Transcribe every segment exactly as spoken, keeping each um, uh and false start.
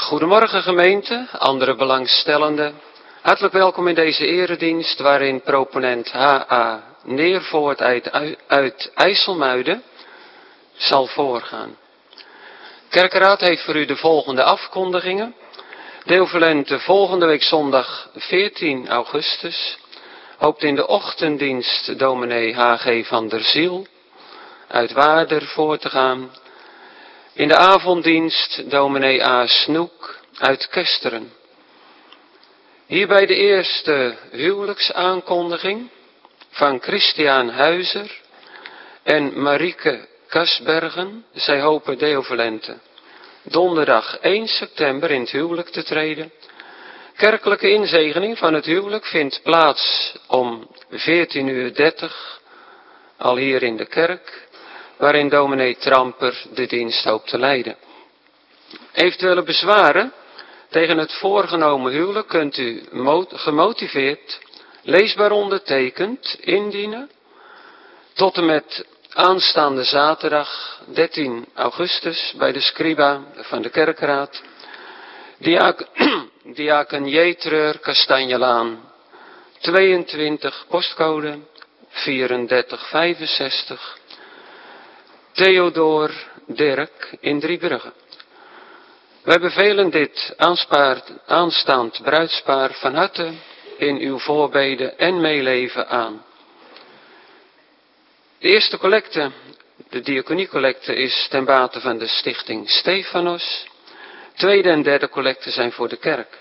Goedemorgen gemeente, andere belangstellenden. Hartelijk welkom in deze eredienst waarin proponent H A Neervoort uit, uit IJsselmuiden zal voorgaan. Kerkenraad heeft voor u de volgende afkondigingen. Deelverlente volgende week zondag veertien augustus. Hoopt in de ochtenddienst dominee H G van der Ziel uit Waarder voor te gaan. In de avonddienst dominee A. Snoek uit Kesteren. Hierbij de eerste huwelijksaankondiging van Christian Huizer en Marieke Kasbergen. Zij hopen Deoverlente donderdag één september in het huwelijk te treden. Kerkelijke inzegening van het huwelijk vindt plaats om veertien uur dertig al hier in de kerk, waarin dominee Tramper de dienst hoopt te leiden. Eventuele bezwaren tegen het voorgenomen huwelijk kunt u gemotiveerd, leesbaar ondertekend, indienen tot en met aanstaande zaterdag dertien augustus bij de scriba van de kerkraad, Diaken, Diaken Jetreur Kastanjelaan, tweeëntwintig, postcode vierendertig vijfenzestig, Theodor Dirk in Driebrugge. Wij bevelen dit aanspaar, aanstaand bruidspaar van harte in uw voorbeden en meeleven aan. De eerste collecte, de diaconiecollecte, is ten bate van de stichting Stefanos. Tweede en derde collecte zijn voor de kerk.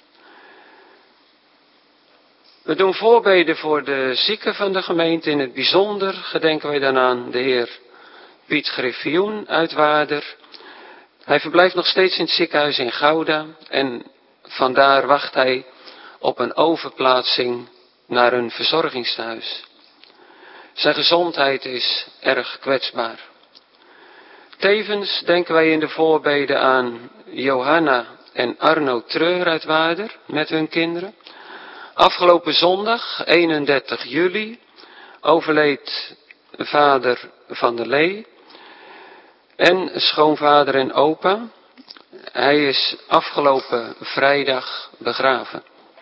We doen voorbeden voor de zieken van de gemeente. In het bijzonder gedenken wij dan aan de heer Piet Griffioen uit Waarder. Hij verblijft nog steeds in het ziekenhuis in Gouda en vandaar wacht hij op een overplaatsing naar een verzorgingstehuis. Zijn gezondheid is erg kwetsbaar. Tevens denken wij in de voorbeden aan Johanna en Arno Treur uit Waarder met hun kinderen. Afgelopen zondag, eenendertig juli, overleed vader Van der Lee en schoonvader en opa. Hij is afgelopen vrijdag begraven.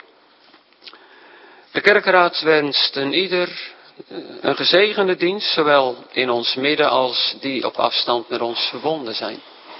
De kerkraad wenst een ieder een gezegende dienst, zowel in ons midden als die op afstand met ons verbonden zijn.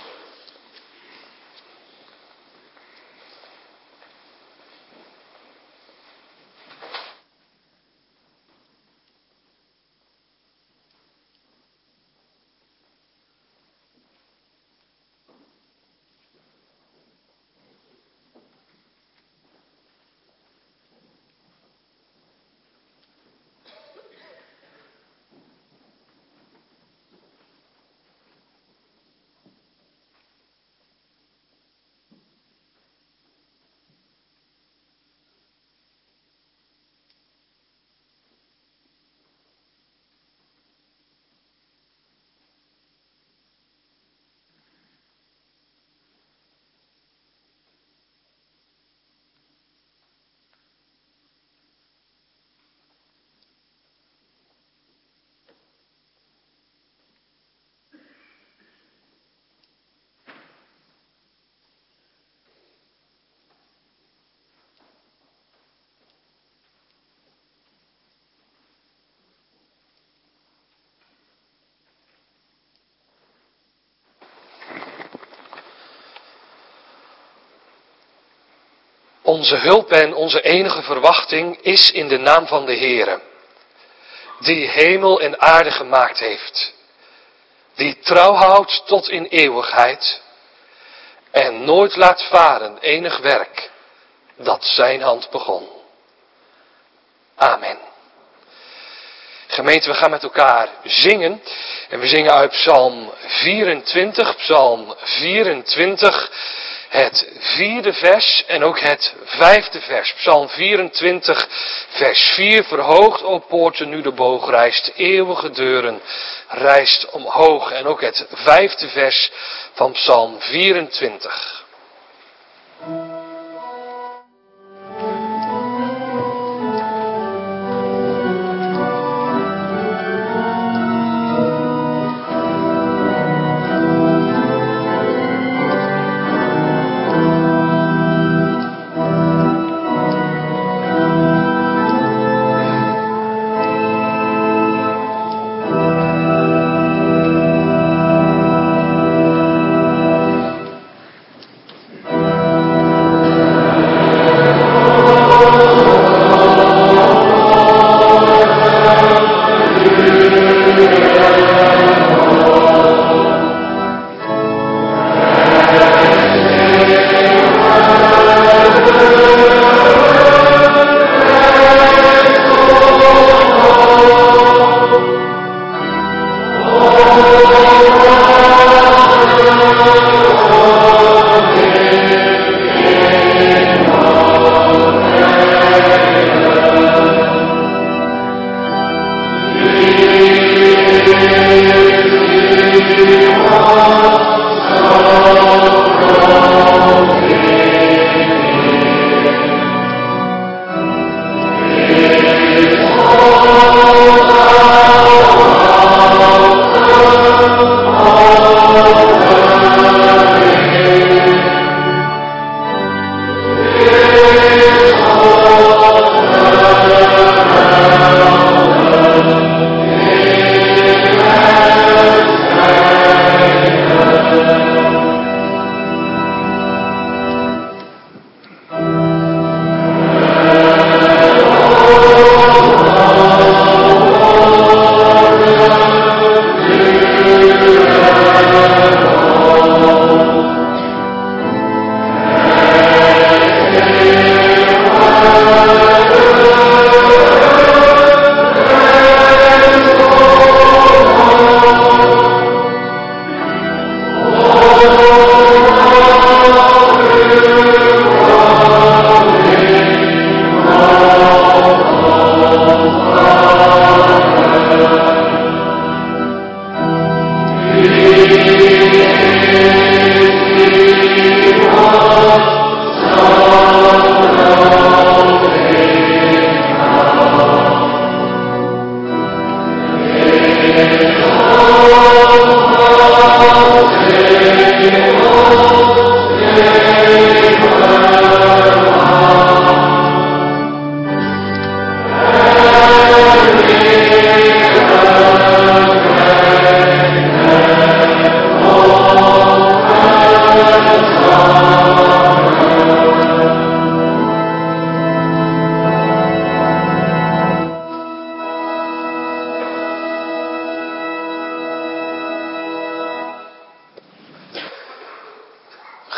Onze hulp en onze enige verwachting is in de naam van de Heere, die hemel en aarde gemaakt heeft, die trouw houdt tot in eeuwigheid en nooit laat varen enig werk dat zijn hand begon. Amen. Gemeente, we gaan met elkaar zingen en we zingen uit Psalm vierentwintig, Psalm vierentwintig, het vierde vers en ook het vijfde vers. Psalm vierentwintig, vers vier. Verhoogd, o poorten, nu de boog rijst, eeuwige deuren rijst omhoog. En ook het vijfde vers van Psalm vierentwintig. Thank you.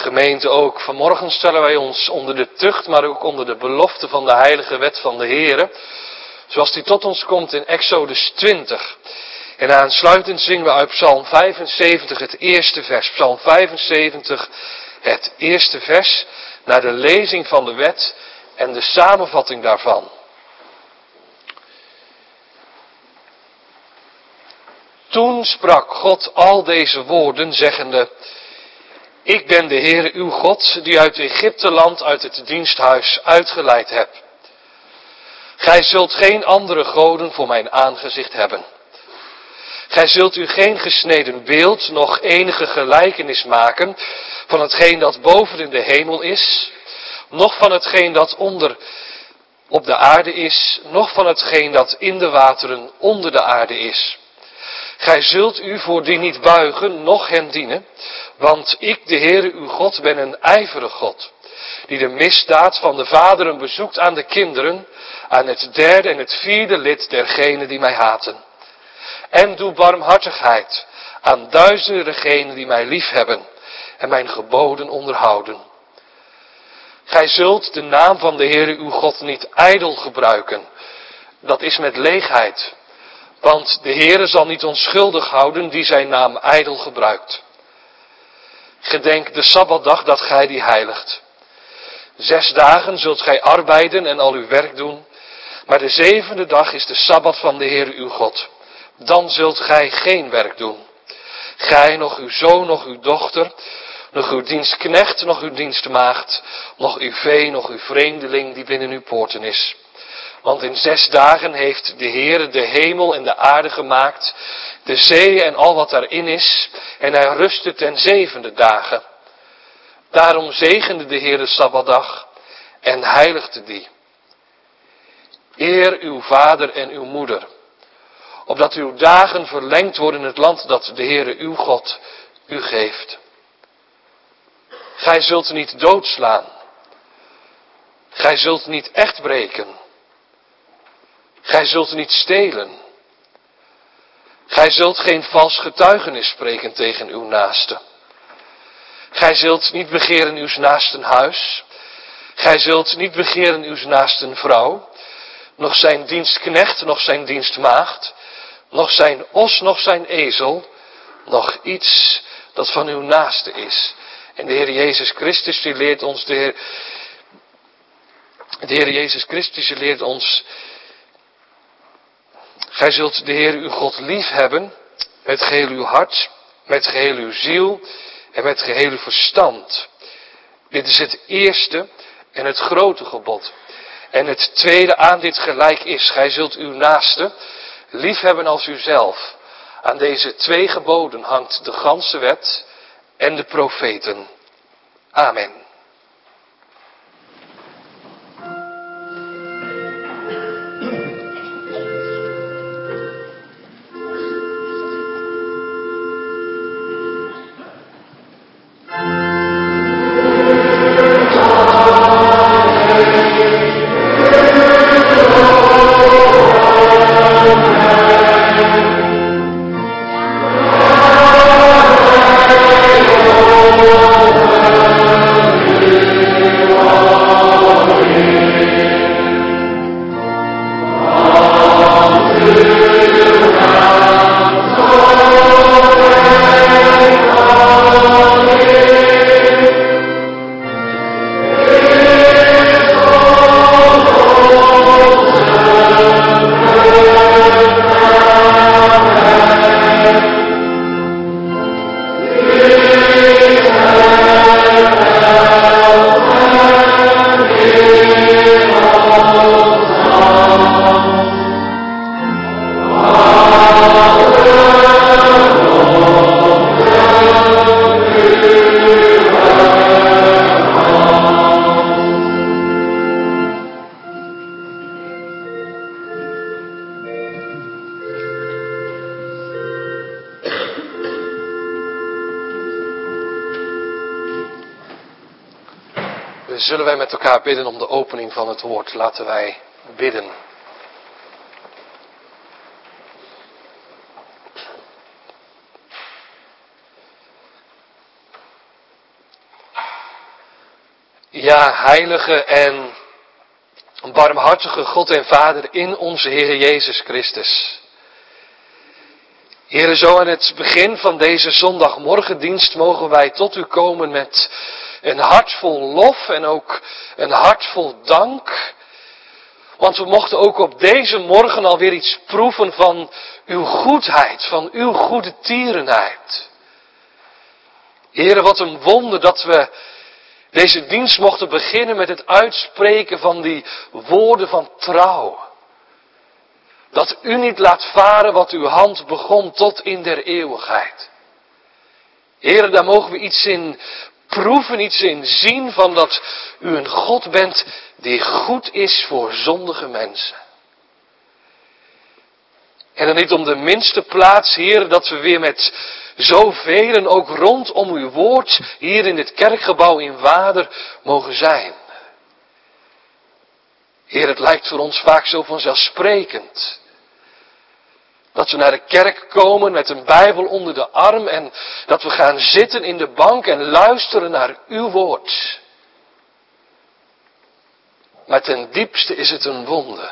Gemeente, ook vanmorgen stellen wij ons onder de tucht, maar ook onder de belofte van de heilige wet van de Heere, zoals die tot ons komt in Exodus twintig. En aansluitend zingen we uit Psalm vijfenzeventig het eerste vers. Psalm vijfenzeventig, het eerste vers, naar de lezing van de wet en de samenvatting daarvan. Toen sprak God al deze woorden, zeggende: Ik ben de Heere uw God, die uit Egypteland, uit het diensthuis uitgeleid heb. Gij zult geen andere goden voor mijn aangezicht hebben. Gij zult u geen gesneden beeld, noch enige gelijkenis maken van hetgeen dat boven in de hemel is, noch van hetgeen dat onder op de aarde is, noch van hetgeen dat in de wateren onder de aarde is. Gij zult u voor die niet buigen, noch hen dienen, want ik, de Heere uw God, ben een ijverig God, die de misdaad van de vaderen bezoekt aan de kinderen, aan het derde en het vierde lid dergenen die mij haten. En doe barmhartigheid aan duizenden degenen die mij liefhebben en mijn geboden onderhouden. Gij zult de naam van de Heere uw God niet ijdel gebruiken, dat is met leegheid. Want de Heere zal niet onschuldig houden die zijn naam ijdel gebruikt. Gedenk de Sabbatdag dat gij die heiligt. Zes dagen zult gij arbeiden en al uw werk doen, maar de zevende dag is de Sabbat van de Heere uw God. Dan zult gij geen werk doen. Gij, nog uw zoon, nog uw dochter, nog uw dienstknecht, nog uw dienstmaagd, nog uw vee, nog uw vreemdeling die binnen uw poorten is. Want in zes dagen heeft de Heere de hemel en de aarde gemaakt, de zee en al wat daarin is, en hij rustte ten zevende dagen. Daarom zegende de Heere Sabbatdag en heiligde die. Eer uw vader en uw moeder, opdat uw dagen verlengd worden in het land dat de Heere uw God u geeft. Gij zult niet doodslaan. Gij zult niet echt breken. Gij zult niet stelen. Gij zult geen vals getuigenis spreken tegen uw naaste. Gij zult niet begeren uw naasten huis. Gij zult niet begeren uw naasten vrouw, nog zijn dienstknecht, nog zijn dienstmaagd, nog zijn os, nog zijn ezel, nog iets dat van uw naaste is. En de Heer Jezus Christus, die leert ons, de Heer, de Heer Jezus Christus, die leert ons, gij zult de Heer uw God lief hebben, met geheel uw hart, met geheel uw ziel en met geheel uw verstand. Dit is het eerste en het grote gebod. En het tweede aan dit gelijk is, gij zult uw naaste lief hebben als uzelf. Aan deze twee geboden hangt de ganse wet en de profeten. Amen. Zullen wij met elkaar bidden om de opening van het woord? Laten wij bidden. Ja, heilige en barmhartige God en Vader in onze Heer Jezus Christus. Heere, zo aan het begin van deze zondagmorgendienst mogen wij tot u komen met een hart vol lof en ook een hart vol dank. Want we mochten ook op deze morgen alweer iets proeven van uw goedheid, van uw goede tierenheid. Heere, wat een wonder dat we deze dienst mochten beginnen met het uitspreken van die woorden van trouw. Dat u niet laat varen wat uw hand begon tot in der eeuwigheid. Heere, daar mogen we iets in proeven, iets in zien van dat u een God bent die goed is voor zondige mensen. En dan niet om de minste plaats, Heer, dat we weer met zoveel ook rondom uw woord hier in dit kerkgebouw in Waarder mogen zijn. Heer, het lijkt voor ons vaak zo vanzelfsprekend. Dat we naar de kerk komen met een Bijbel onder de arm en dat we gaan zitten in de bank en luisteren naar uw woord. Maar ten diepste is het een wonder.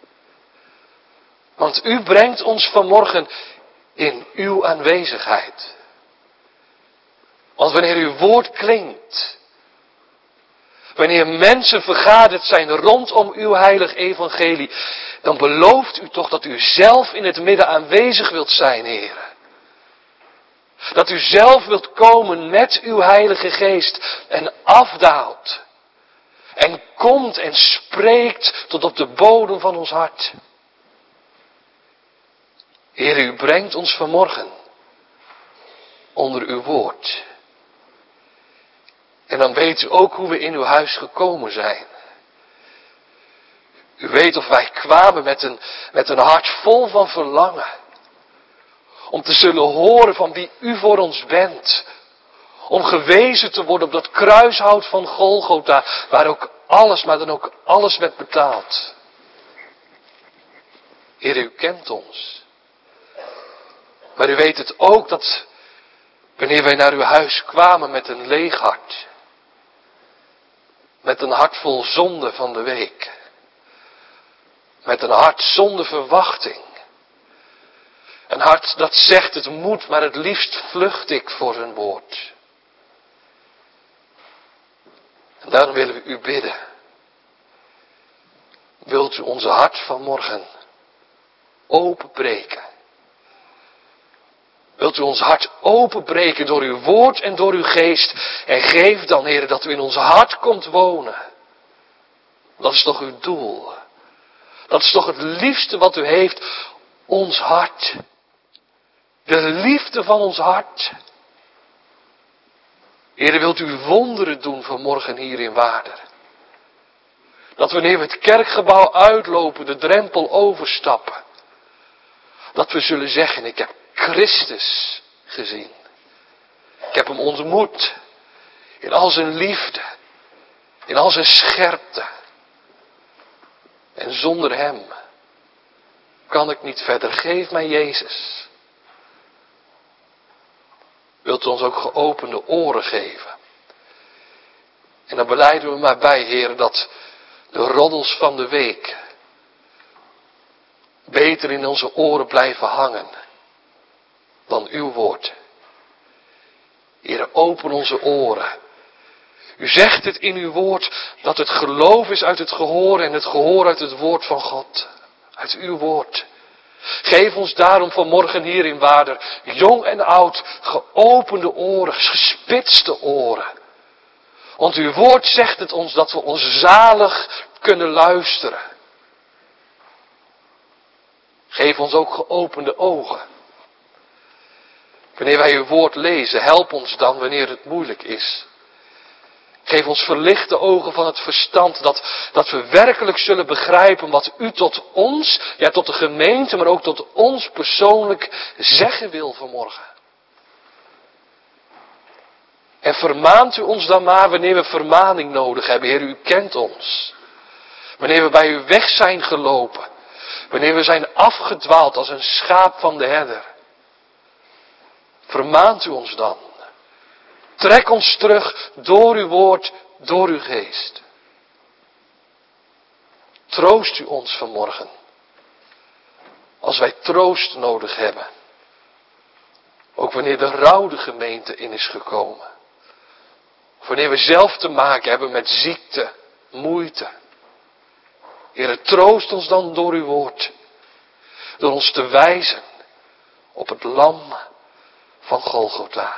Want u brengt ons vanmorgen in uw aanwezigheid. Want wanneer uw woord klinkt, wanneer mensen vergaderd zijn rondom uw heilig evangelie, dan belooft u toch dat u zelf in het midden aanwezig wilt zijn, Heer. Dat u zelf wilt komen met uw heilige geest en afdaalt. En komt en spreekt tot op de bodem van ons hart. Heer, u brengt ons vanmorgen onder uw woord. En dan weet u ook hoe we in uw huis gekomen zijn. U weet of wij kwamen met een, met een hart vol van verlangen. Om te zullen horen van wie u voor ons bent. Om gewezen te worden op dat kruishout van Golgotha. Waar ook alles, maar dan ook alles werd betaald. Heer, u kent ons. Maar u weet het ook dat wanneer wij naar uw huis kwamen met een leeg hart. Met een hart vol zonde van de week. Met een hart zonder verwachting. Een hart dat zegt het moet, maar het liefst vlucht ik voor een woord. En daarom willen we u bidden. Wilt u onze hart vanmorgen openbreken? Wilt u ons hart openbreken door uw woord en door uw geest? En geef dan, Heer, dat u in ons hart komt wonen. Dat is toch uw doel. Dat is toch het liefste wat u heeft. Ons hart. De liefde van ons hart. Heer, wilt u wonderen doen vanmorgen hier in Waarder. Dat wanneer we het kerkgebouw uitlopen, de drempel overstappen. Dat we zullen zeggen, ik heb Christus gezien. Ik heb hem ontmoet. In al zijn liefde. In al zijn scherpte. En zonder hem kan ik niet verder. Geef mij Jezus. Wilt u ons ook geopende oren geven. En dan belijden we maar bij, Heer, dat de roddels van de week beter in onze oren blijven hangen dan uw woord. Heer, open onze oren. U zegt het in uw woord dat het geloof is uit het gehoor en het gehoor uit het woord van God. Uit uw woord. Geef ons daarom vanmorgen hier in Waarder, jong en oud, geopende oren, gespitste oren. Want uw woord zegt het ons dat we ons zalig kunnen luisteren. Geef ons ook geopende ogen. Wanneer wij uw woord lezen, help ons dan wanneer het moeilijk is. Geef ons verlichte ogen van het verstand, dat, dat we werkelijk zullen begrijpen wat u tot ons, ja tot de gemeente, maar ook tot ons persoonlijk zeggen wil vanmorgen. En vermaant u ons dan maar wanneer we vermaning nodig hebben. Heer, u kent ons. Wanneer we bij u weg zijn gelopen. Wanneer we zijn afgedwaald als een schaap van de herder. Vermaant u ons dan. Trek ons terug door uw woord door uw geest. Troost u ons vanmorgen. Als wij troost nodig hebben. Ook wanneer de rouw de gemeente in is gekomen. Of wanneer we zelf te maken hebben met ziekte, moeite. Heere, troost ons dan door uw woord. Door ons te wijzen op het lam van Golgotha.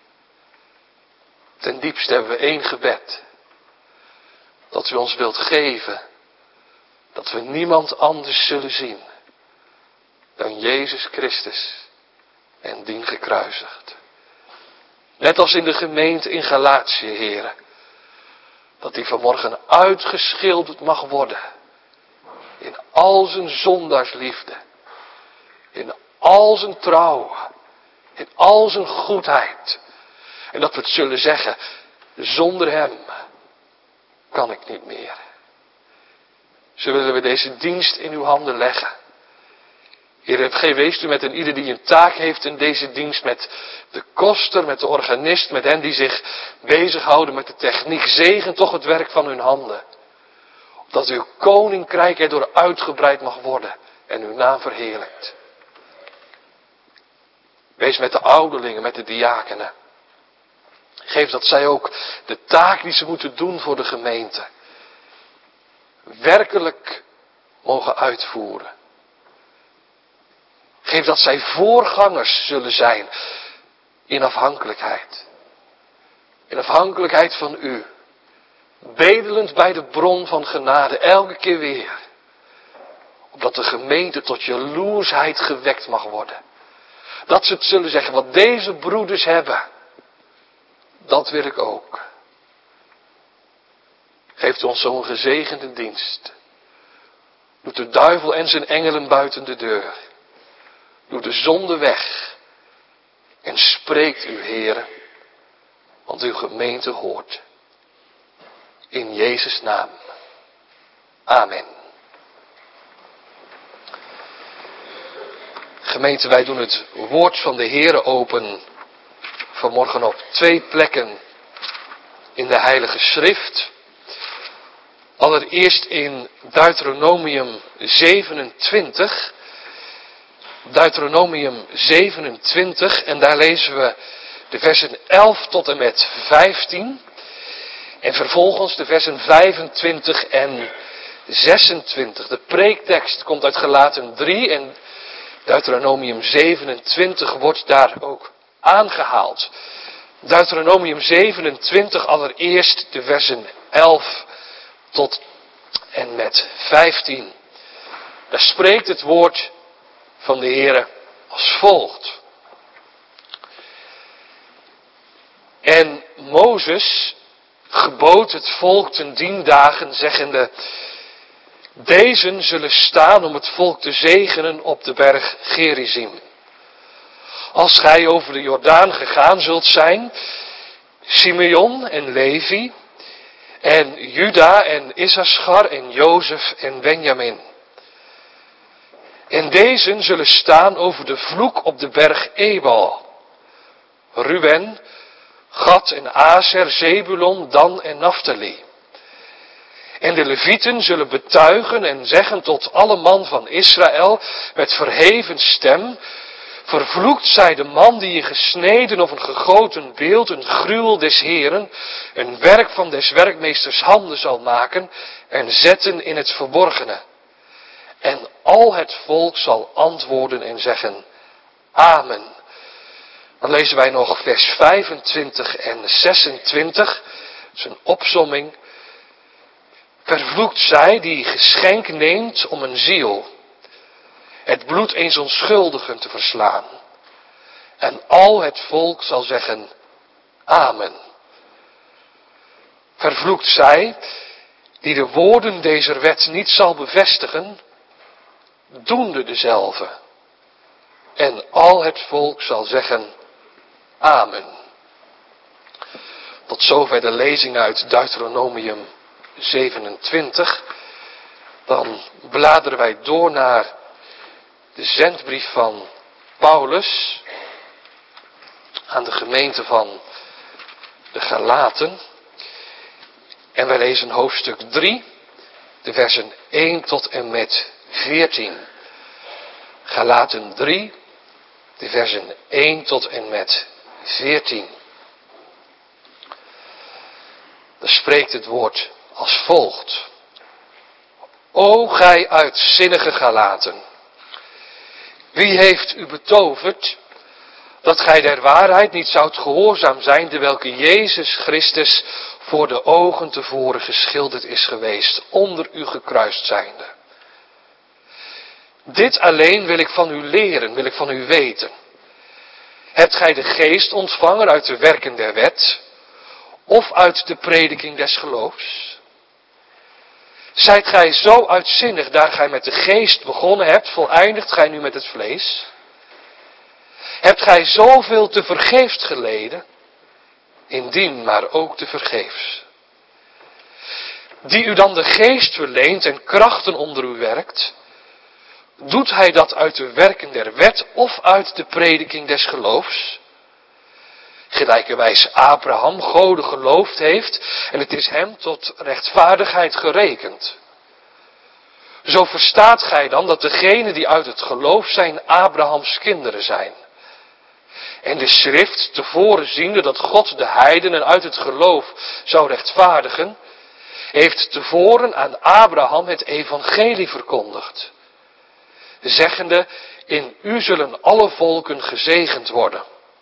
Ten diepste hebben we één gebed. Dat u ons wilt geven. Dat we niemand anders zullen zien. Dan Jezus Christus. En dien gekruisigd. Net als in de gemeente in Galatië, Heere. Dat die vanmorgen uitgeschilderd mag worden. In al zijn zondaarsliefde. In al zijn trouw. In al zijn goedheid. En dat we het zullen zeggen. Zonder hem kan ik niet meer. Zo willen we deze dienst in uw handen leggen. Heer, wees u met een ieder die een taak heeft in deze dienst. Met de koster, met de organist, met hen die zich bezighouden met de techniek. Zegen toch het werk van hun handen. Opdat uw koninkrijk erdoor uitgebreid mag worden. En uw naam verheerlijkt. Wees met de ouderlingen, met de diakenen. Geef dat zij ook de taak die ze moeten doen voor de gemeente. Werkelijk mogen uitvoeren. Geef dat zij voorgangers zullen zijn in afhankelijkheid. In afhankelijkheid van u. Bedelend bij de bron van genade, elke keer weer. Opdat de gemeente tot jaloersheid gewekt mag worden. Dat ze het zullen zeggen, wat deze broeders hebben, dat wil ik ook. Geeft u ons zo'n gezegende dienst. Doet de duivel en zijn engelen buiten de deur. Doet de zonde weg. En spreekt u, Heere, want uw gemeente hoort. In Jezus' naam. Amen. Gemeente, wij doen het woord van de Heere open vanmorgen op twee plekken in de Heilige Schrift. Allereerst in Deuteronomium zevenentwintig. Deuteronomium zevenentwintig en daar lezen we de versen elf tot en met vijftien. En vervolgens de versen vijfentwintig en zesentwintig. De preektekst komt uit Galaten drie en Deuteronomium zevenentwintig wordt daar ook aangehaald. Deuteronomium zevenentwintig allereerst de versen elf tot en met vijftien. Daar spreekt het woord van de Heere als volgt. En Mozes gebood het volk ten dien dagen, zeggende: Dezen zullen staan om het volk te zegenen op de berg Gerizim. Als gij over de Jordaan gegaan zult zijn, Simeon en Levi, en Juda en Issachar en Jozef en Benjamin. En dezen zullen staan over de vloek op de berg Ebal. Ruben, Gad en Aser, Zebulon, Dan en Naphtali. En de Levieten zullen betuigen en zeggen tot alle man van Israël met verheven stem: Vervloekt zij de man die je gesneden of een gegoten beeld, een gruwel des Heren, een werk van des werkmeesters handen zal maken en zetten in het verborgene. En al het volk zal antwoorden en zeggen: Amen. Dan lezen wij nog vers vijfentwintig en zesentwintig. Dat is een opsomming. Vervloekt zij die geschenk neemt om een ziel, het bloed eens onschuldigen te verslaan. En al het volk zal zeggen: Amen. Vervloekt zij die de woorden deze wet niet zal bevestigen, doende dezelfde. En al het volk zal zeggen: Amen. Tot zover de lezing uit Deuteronomium zevenentwintig. Dan bladeren wij door naar de zendbrief van Paulus aan de gemeente van de Galaten. En wij lezen hoofdstuk drie, de versen één tot en met veertien. Galaten drie, de versen één tot en met veertien. Dan spreekt het woord als volgt. O gij uitzinnige Galaten, wie heeft u betoverd dat gij der waarheid niet zoudt gehoorzaam zijn, de welke Jezus Christus voor de ogen tevoren geschilderd is geweest, onder u gekruist zijnde? Dit alleen wil ik van u leren, wil ik van u weten. Hebt gij de geest ontvangen uit de werken der wet, of uit de prediking des geloofs? Zijt gij zo uitzinnig, daar gij met de geest begonnen hebt, voleindigt gij nu met het vlees? Hebt gij zoveel te vergeefs geleden? Indien maar ook te vergeefs. Die u dan de geest verleent en krachten onder u werkt, doet hij dat uit de werken der wet of uit de prediking des geloofs? Gelijkerwijs Abraham Gode geloofd heeft en het is hem tot rechtvaardigheid gerekend. Zo verstaat gij dan dat degenen die uit het geloof zijn Abrahams kinderen zijn. En de schrift tevoren ziende dat God de heidenen uit het geloof zou rechtvaardigen, heeft tevoren aan Abraham het evangelie verkondigd. Zeggende, in u zullen alle volken gezegend worden.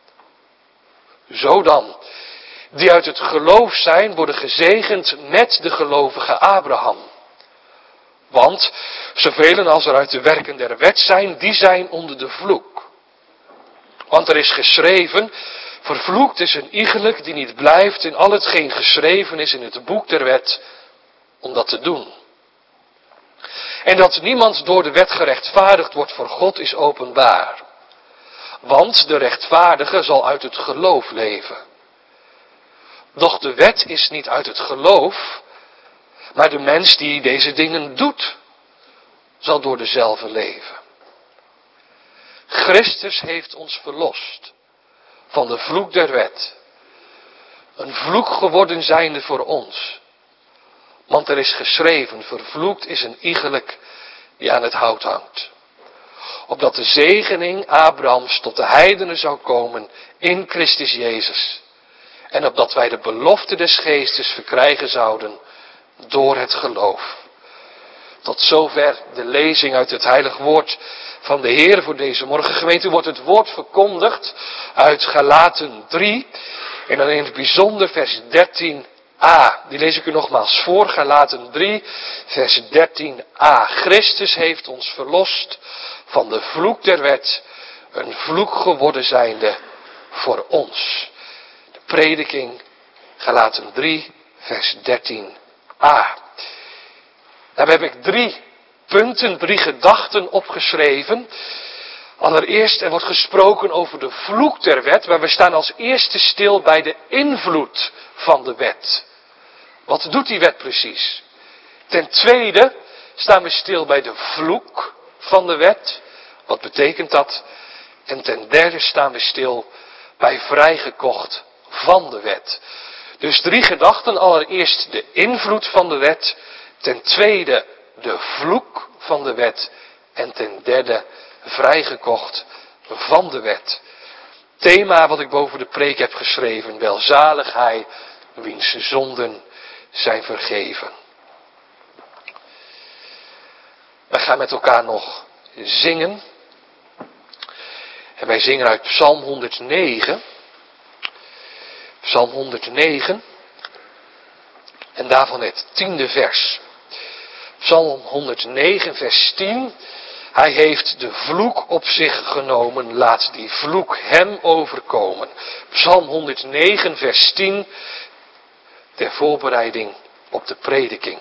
Zo dan, die uit het geloof zijn, worden gezegend met de gelovige Abraham. Want, zoveel als er uit de werken der wet zijn, die zijn onder de vloek. Want er is geschreven, vervloekt is een iegelijk die niet blijft in al hetgeen geschreven is in het boek der wet, om dat te doen. En dat niemand door de wet gerechtvaardigd wordt voor God is openbaar. Want de rechtvaardige zal uit het geloof leven. Doch de wet is niet uit het geloof, maar de mens die deze dingen doet, zal door dezelfde leven. Christus heeft ons verlost van de vloek der wet. Een vloek geworden zijnde voor ons. Want er is geschreven, vervloekt is een iegelijk die aan het hout hangt. Opdat de zegening Abrahams tot de heidenen zou komen in Christus Jezus. En opdat wij de belofte des geestes verkrijgen zouden door het geloof. Tot zover de lezing uit het heilig woord van de Heer voor deze morgen. Gemeente, wordt het woord verkondigd uit Galaten drie. En dan in het bijzonder vers dertien a. Die lees ik u nogmaals voor. Galaten drie, vers dertien a. Christus heeft ons verlost van de vloek der wet, een vloek geworden zijnde voor ons. De prediking, Galaten drie, vers dertien a. Daar heb ik drie punten, drie gedachten opgeschreven. Allereerst, er wordt gesproken over de vloek der wet, maar we staan als eerste stil bij de invloed van de wet. Wat doet die wet precies? Ten tweede staan we stil bij de vloek van de wet. Wat betekent dat? En ten derde staan we stil bij vrijgekocht van de wet. Dus drie gedachten. Allereerst de invloed van de wet. Ten tweede de vloek van de wet. En ten derde vrijgekocht van de wet. Thema wat ik boven de preek heb geschreven. Welzalig hij wiens zonden zijn vergeven. We gaan met elkaar nog zingen. En wij zingen uit Psalm honderdnegen. Psalm honderdnegen. En daarvan het tiende vers. Psalm honderdnegen vers tien. Hij heeft de vloek op zich genomen. Laat die vloek hem overkomen. Psalm honderdnegen vers tien. Ter voorbereiding op de prediking.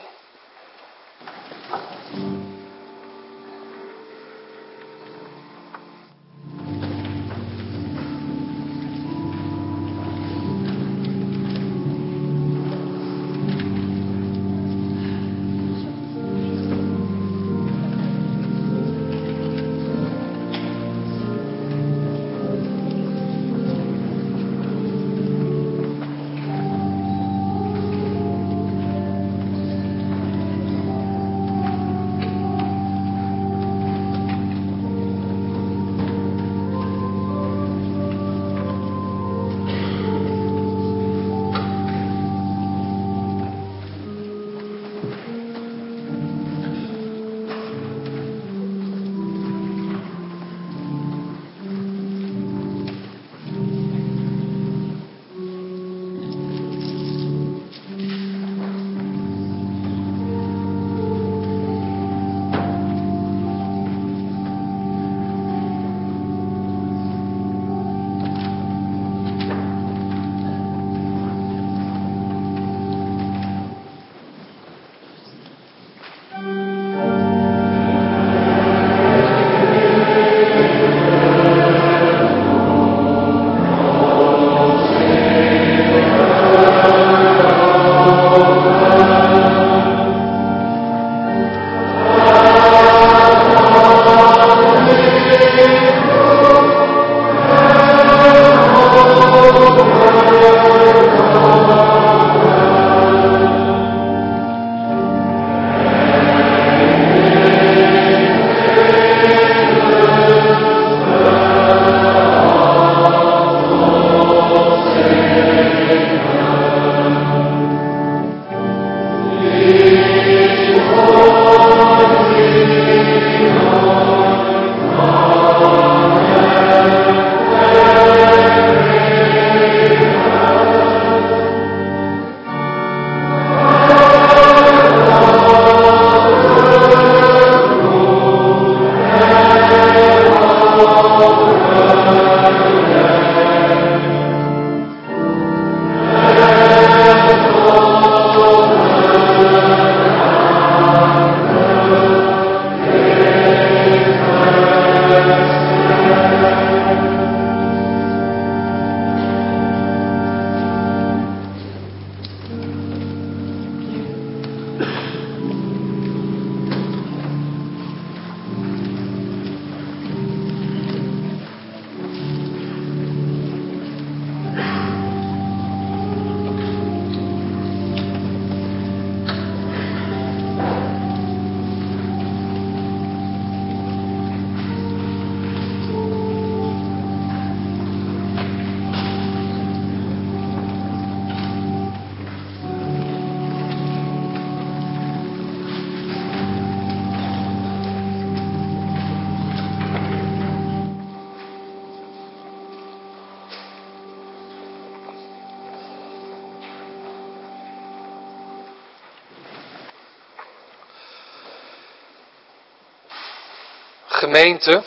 Gemeente,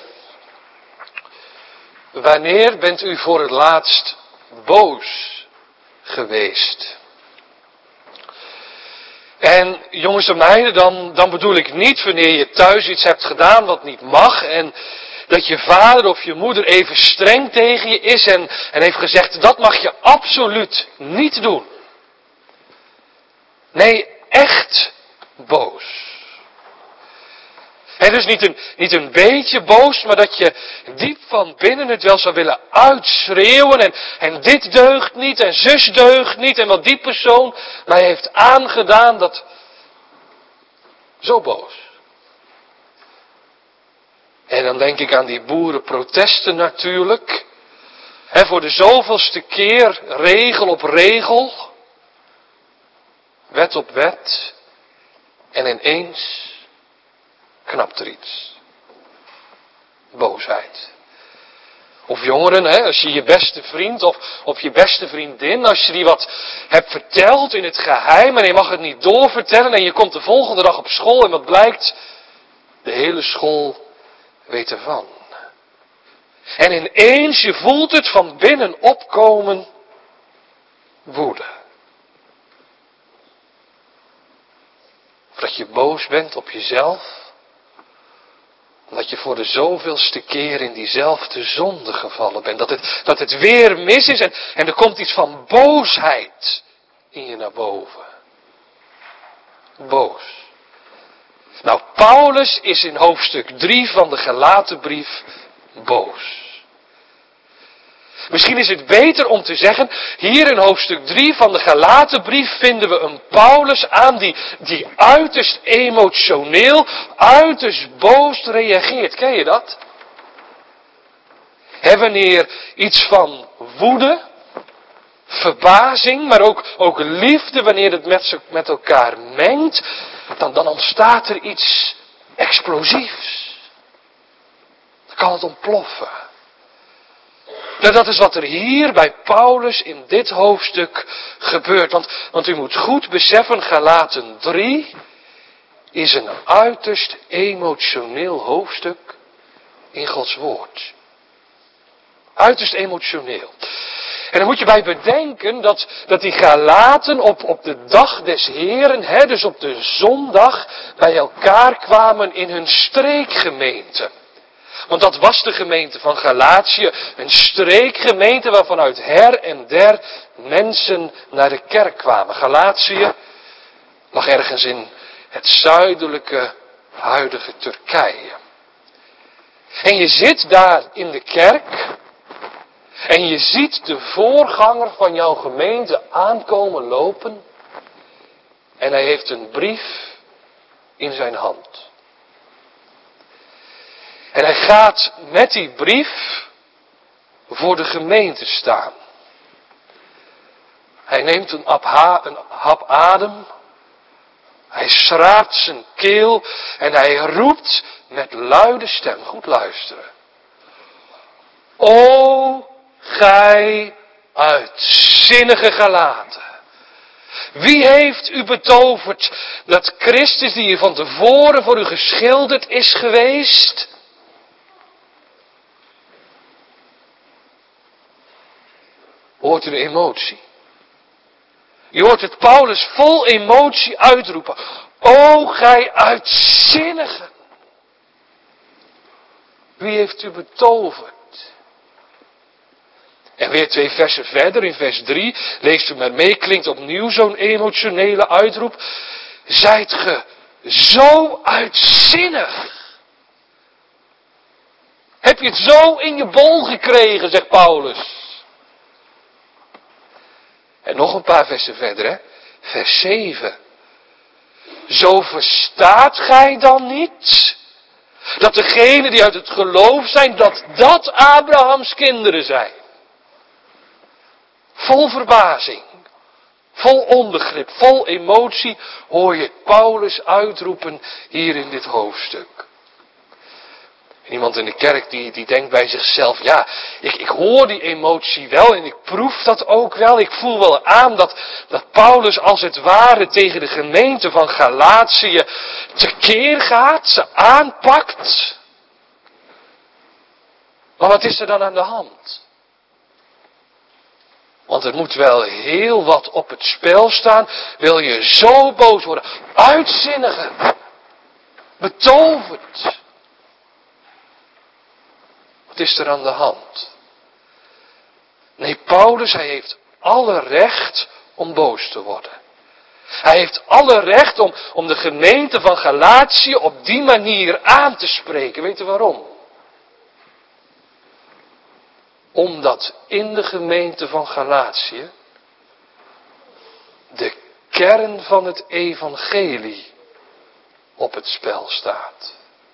wanneer bent u voor het laatst boos geweest? En jongens en meiden, dan, dan bedoel ik niet wanneer je thuis iets hebt gedaan wat niet mag en dat je vader of je moeder even streng tegen je is en, en heeft gezegd, dat mag je absoluut niet doen. Nee, echt boos. En dus niet een, niet een beetje boos, maar dat je diep van binnen het wel zou willen uitschreeuwen. En, en dit deugt niet, en zus deugt niet, en wat die persoon mij heeft aangedaan, dat... Zo boos. En dan denk ik aan die boerenprotesten natuurlijk. He, voor de zoveelste keer, regel op regel. Wet op wet. En ineens... knapt er iets. Boosheid. Of jongeren, hè, als je je beste vriend of, of je beste vriendin, als je die wat hebt verteld in het geheim en je mag het niet doorvertellen en je komt de volgende dag op school en wat blijkt, de hele school weet ervan. En ineens, je voelt het van binnen opkomen, woede. Of dat je boos bent op jezelf. Omdat je voor de zoveelste keer in diezelfde zonde gevallen bent. Dat het, dat het weer mis is en, en er komt iets van boosheid in je naar boven. Boos. Nou, Paulus is in hoofdstuk drie van de Galatenbrief boos. Misschien is het beter om te zeggen, hier in hoofdstuk drie van de Galatenbrief vinden we een Paulus aan die, die uiterst emotioneel, uiterst boos reageert. Ken je dat? He, wanneer iets van woede, verbazing, maar ook, ook liefde, wanneer het met, met elkaar mengt, dan, dan ontstaat er iets explosiefs. Dan kan het ontploffen. Nou, dat is wat er hier bij Paulus in dit hoofdstuk gebeurt. Want, want u moet goed beseffen, Galaten drie is een uiterst emotioneel hoofdstuk in Gods woord. Uiterst emotioneel. En dan moet je bij bedenken dat, dat die Galaten op, op de dag des Heren, hè, dus op de zondag, bij elkaar kwamen in hun streekgemeente. Want dat was de gemeente van Galatië, een streekgemeente waarvanuit her en der mensen naar de kerk kwamen. Galatië lag ergens in het zuidelijke, huidige Turkije. En je zit daar in de kerk en je ziet de voorganger van jouw gemeente aankomen lopen en hij heeft een brief in zijn hand. En hij gaat met die brief voor de gemeente staan. Hij neemt een hap, een hap adem. Hij schraapt zijn keel en hij roept met luide stem. Goed luisteren. O gij uitzinnige Galaten. Wie heeft u betoverd dat Christus die hier van tevoren voor u geschilderd is geweest? Hoort u de emotie? Je hoort het Paulus vol emotie uitroepen. O gij uitzinnigen! Wie heeft u betoverd? En weer twee versen verder, in vers drie, leest u maar mee, klinkt opnieuw zo'n emotionele uitroep. Zijt ge zo uitzinnig? Heb je het zo in je bol gekregen, zegt Paulus. En nog een paar versen verder, hè. Vers zeven. Zo verstaat gij dan niet dat degenen die uit het geloof zijn, dat dat Abrahams kinderen zijn. Vol verbazing, vol onbegrip, vol emotie hoor je Paulus uitroepen hier in dit hoofdstuk. En iemand in de kerk die, die denkt bij zichzelf, ja, ik, ik hoor die emotie wel en ik proef dat ook wel. Ik voel wel aan dat, dat Paulus als het ware tegen de gemeente van Galatië tekeer gaat, ze aanpakt. Maar wat is er dan aan de hand? Want er moet wel heel wat op het spel staan. Wil je zo boos worden? Uitzinnigen. Betoverd. Wat is er aan de hand? Nee, Paulus, hij heeft alle recht om boos te worden. Hij heeft alle recht om, om de gemeente van Galatië op die manier aan te spreken. Weet u waarom? Omdat in de gemeente van Galatië de kern van het evangelie op het spel staat.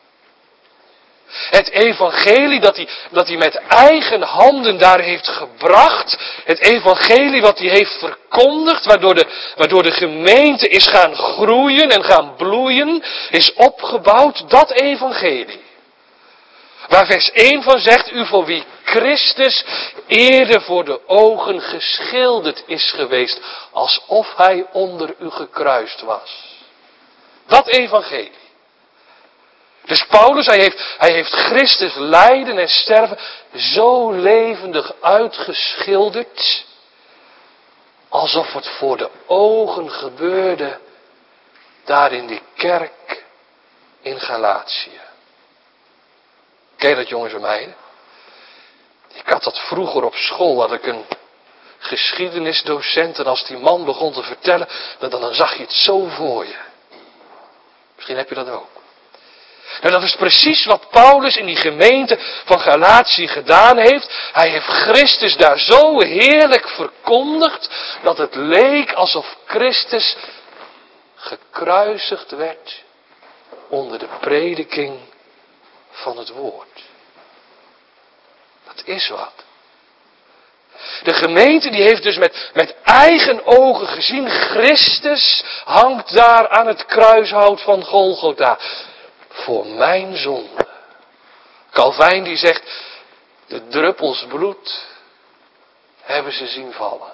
Het evangelie dat hij, dat hij met eigen handen daar heeft gebracht. Het evangelie wat hij heeft verkondigd. Waardoor de, waardoor de gemeente is gaan groeien en gaan bloeien. Is opgebouwd. Dat evangelie. Waar vers één van zegt. U voor wie Christus eerder voor de ogen geschilderd is geweest. Alsof hij onder u gekruist was. Dat evangelie. Dus Paulus, hij heeft, hij heeft Christus lijden en sterven zo levendig uitgeschilderd. Alsof het voor de ogen gebeurde daar in die kerk in Galatië. Ken je dat, jongens en meiden? Ik had dat vroeger op school, had ik een geschiedenisdocent. En als die man begon te vertellen, dan, dan zag je het zo voor je. Misschien heb je dat ook. En dat is precies wat Paulus in die gemeente van Galatië gedaan heeft. Hij heeft Christus daar zo heerlijk verkondigd, dat het leek alsof Christus gekruisigd werd onder de prediking van het woord. Dat is wat. De gemeente die heeft dus met, met eigen ogen gezien, Christus hangt daar aan het kruishout van Golgotha. Voor mijn zonde. Calvijn die zegt, de druppels bloed hebben ze zien vallen.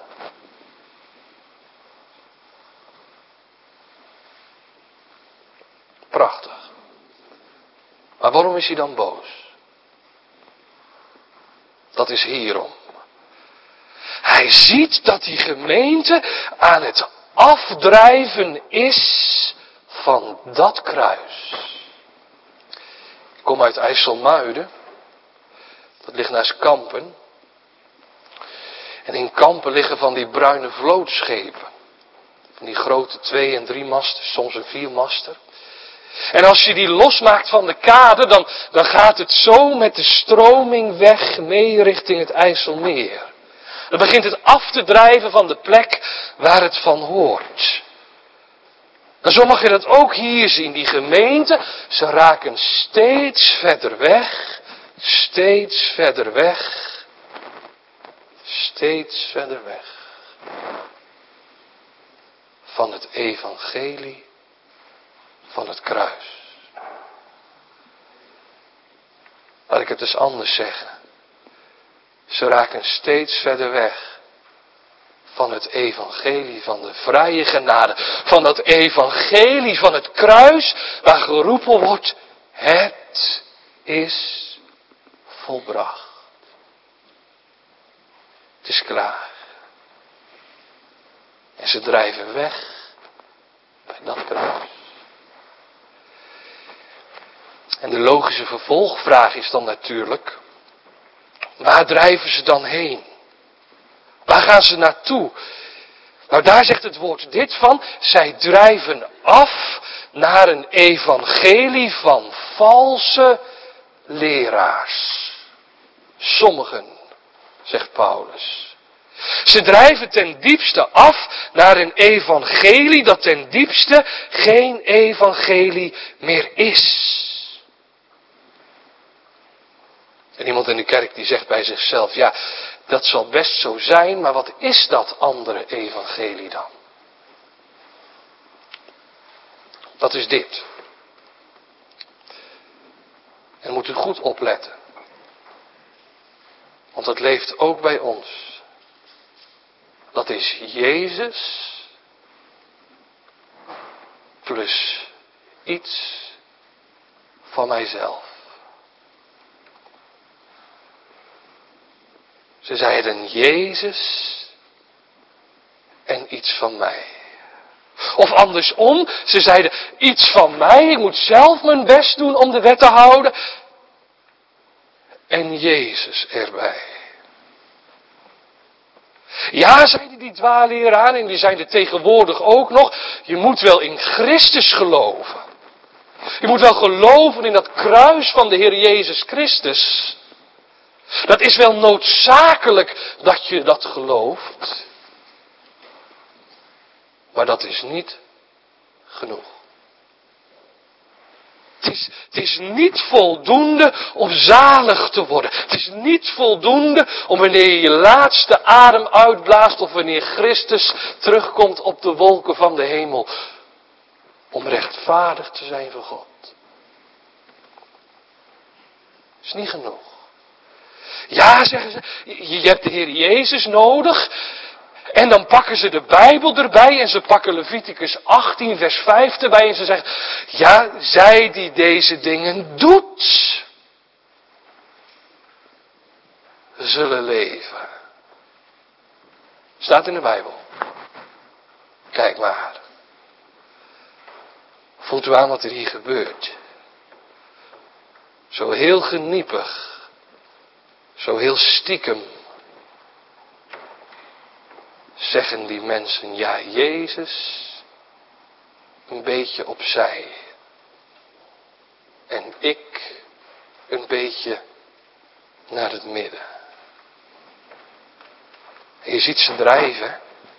Prachtig. Maar waarom is hij dan boos? Dat is hierom. Hij ziet dat die gemeente aan het afdrijven is van dat kruis. Ik kom uit IJsselmuiden. Dat ligt naast Kampen. En in Kampen liggen van die bruine vlootschepen. Van die grote twee- en drie masten, soms een viermaster. En als je die losmaakt van de kade, dan, dan gaat het zo met de stroming weg mee richting het IJsselmeer. Dan begint het af te drijven van de plek waar het van hoort. En zo mag je dat ook hier zien. Die gemeente, ze raken steeds verder weg. Steeds verder weg. Steeds verder weg. Van het evangelie van het kruis. Laat ik het eens anders zeggen. Ze raken steeds verder weg van het evangelie van de vrije genade. Van dat evangelie van het kruis waar geroepen wordt, het is volbracht. Het is klaar. En ze drijven weg bij dat kruis. En de logische vervolgvraag is dan natuurlijk, waar drijven ze dan heen? Waar gaan ze naartoe? Nou, daar zegt het woord dit van. Zij drijven af naar een evangelie van valse leraars. Sommigen, zegt Paulus. Ze drijven ten diepste af naar een evangelie dat ten diepste geen evangelie meer is. En iemand in de kerk die zegt bij zichzelf, ja, dat zal best zo zijn, maar wat is dat andere evangelie dan? Dat is dit. En moet u goed opletten. Want dat leeft ook bij ons. Dat is Jezus plus iets van mijzelf. Ze zeiden Jezus en iets van mij. Of andersom, ze zeiden iets van mij, ik moet zelf mijn best doen om de wet te houden. En Jezus erbij. Ja, zeiden die dwaalleraren, en die zijn er tegenwoordig ook nog, je moet wel in Christus geloven. Je moet wel geloven in dat kruis van de Heer Jezus Christus. Dat is wel noodzakelijk dat je dat gelooft. Maar dat is niet genoeg. Het is, het is niet voldoende om zalig te worden. Het is niet voldoende om wanneer je je laatste adem uitblaast of wanneer Christus terugkomt op de wolken van de hemel. Om rechtvaardig te zijn voor God. Het is niet genoeg. Ja, zeggen ze, je hebt de Heer Jezus nodig. En dan pakken ze de Bijbel erbij en ze pakken Leviticus achttien vers vijf erbij en ze zeggen, ja, zij die deze dingen doet, zullen leven. Staat in de Bijbel. Kijk maar. Voelt u aan wat er hier gebeurt? Zo heel geniepig, zo heel stiekem. Zeggen die mensen, ja, Jezus, een beetje opzij. En ik een beetje naar het midden. En je ziet ze drijven.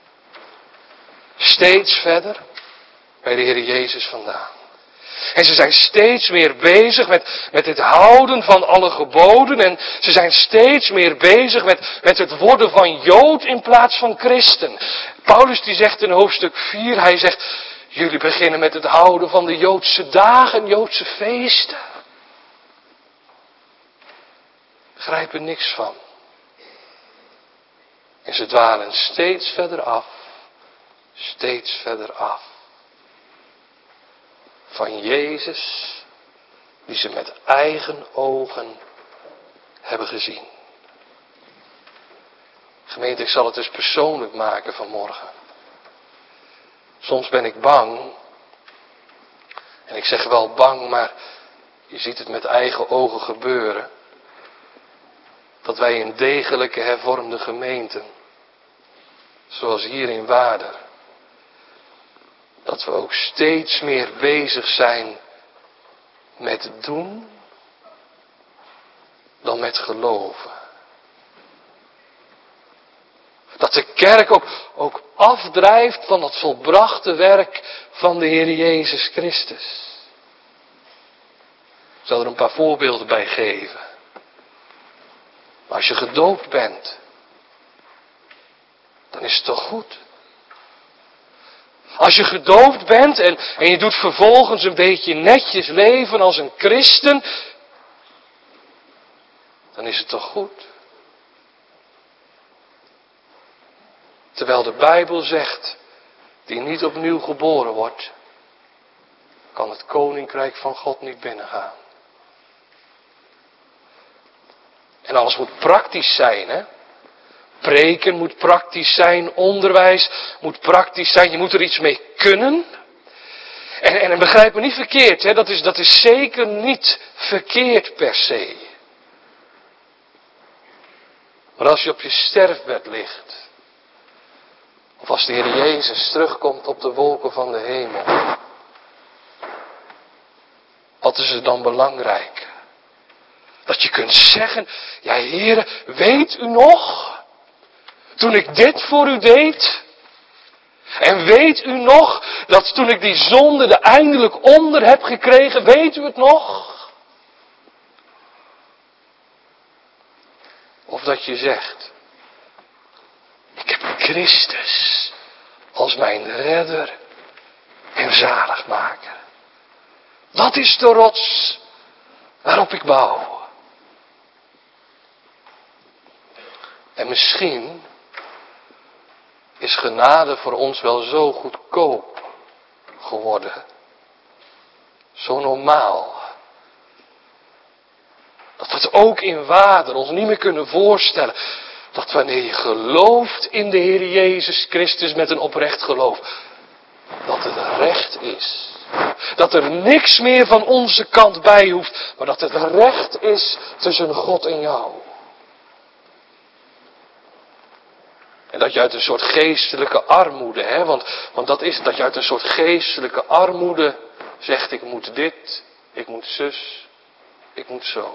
Steeds verder bij de Heer Jezus vandaan. En ze zijn steeds meer bezig met, met het houden van alle geboden. En ze zijn steeds meer bezig met, met het worden van Jood in plaats van christen. Paulus die zegt in hoofdstuk vier, hij zegt, jullie beginnen met het houden van de Joodse dagen, Joodse feesten. Begrijp er niks van. En ze dwalen steeds verder af, steeds verder af. Van Jezus, die ze met eigen ogen hebben gezien. Gemeente, ik zal het dus persoonlijk maken vanmorgen. Soms ben ik bang. En ik zeg wel bang, maar je ziet het met eigen ogen gebeuren. Dat wij in degelijke hervormde gemeenten, zoals hier in Waarder, dat we ook steeds meer bezig zijn met doen dan met geloven. Dat de kerk ook, ook afdrijft van het volbrachte werk van de Heer Jezus Christus. Ik zal er een paar voorbeelden bij geven. Maar als je gedoopt bent, dan is het toch goed. Als je gedoopt bent en, en je doet vervolgens een beetje netjes leven als een christen, dan is het toch goed. Terwijl de Bijbel zegt, die niet opnieuw geboren wordt, kan het koninkrijk van God niet binnengaan. En alles moet praktisch zijn, hè. Preken moet praktisch zijn, onderwijs moet praktisch zijn, je moet er iets mee kunnen. En, en begrijp me niet verkeerd, hè? Dat, is, dat is zeker niet verkeerd per se. Maar als je op je sterfbed ligt, of als de Heer Jezus terugkomt op de wolken van de hemel, wat is er dan belangrijk? Dat je kunt zeggen, ja Heere, weet u nog, toen ik dit voor u deed? En weet u nog, dat toen ik die zonde er eindelijk onder heb gekregen, weet u het nog? Of dat je zegt, ik heb Christus als mijn redder en zaligmaker. Dat is de rots waarop ik bouw. En misschien is genade voor ons wel zo goedkoop geworden. Zo normaal. Dat we het ook in Waarder ons niet meer kunnen voorstellen. Dat wanneer je gelooft in de Heer Jezus Christus met een oprecht geloof, dat het recht is. Dat er niks meer van onze kant bij hoeft, maar dat het recht is tussen God en jou. En dat je uit een soort geestelijke armoede, hè, want, want dat is het, dat je uit een soort geestelijke armoede zegt, ik moet dit, ik moet zus, ik moet zo.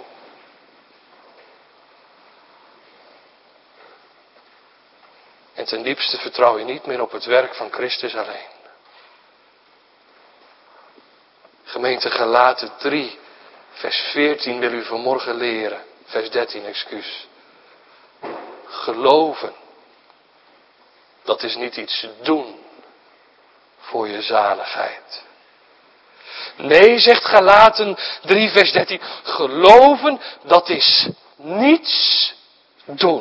En ten diepste vertrouw je niet meer op het werk van Christus alleen. Gemeente Galaten drie, vers veertien wil u vanmorgen leren. Vers dertien, excuus. Geloven, dat is niet iets doen voor je zaligheid. Nee, zegt Galaten drie, vers dertien. Geloven, dat is niets doen.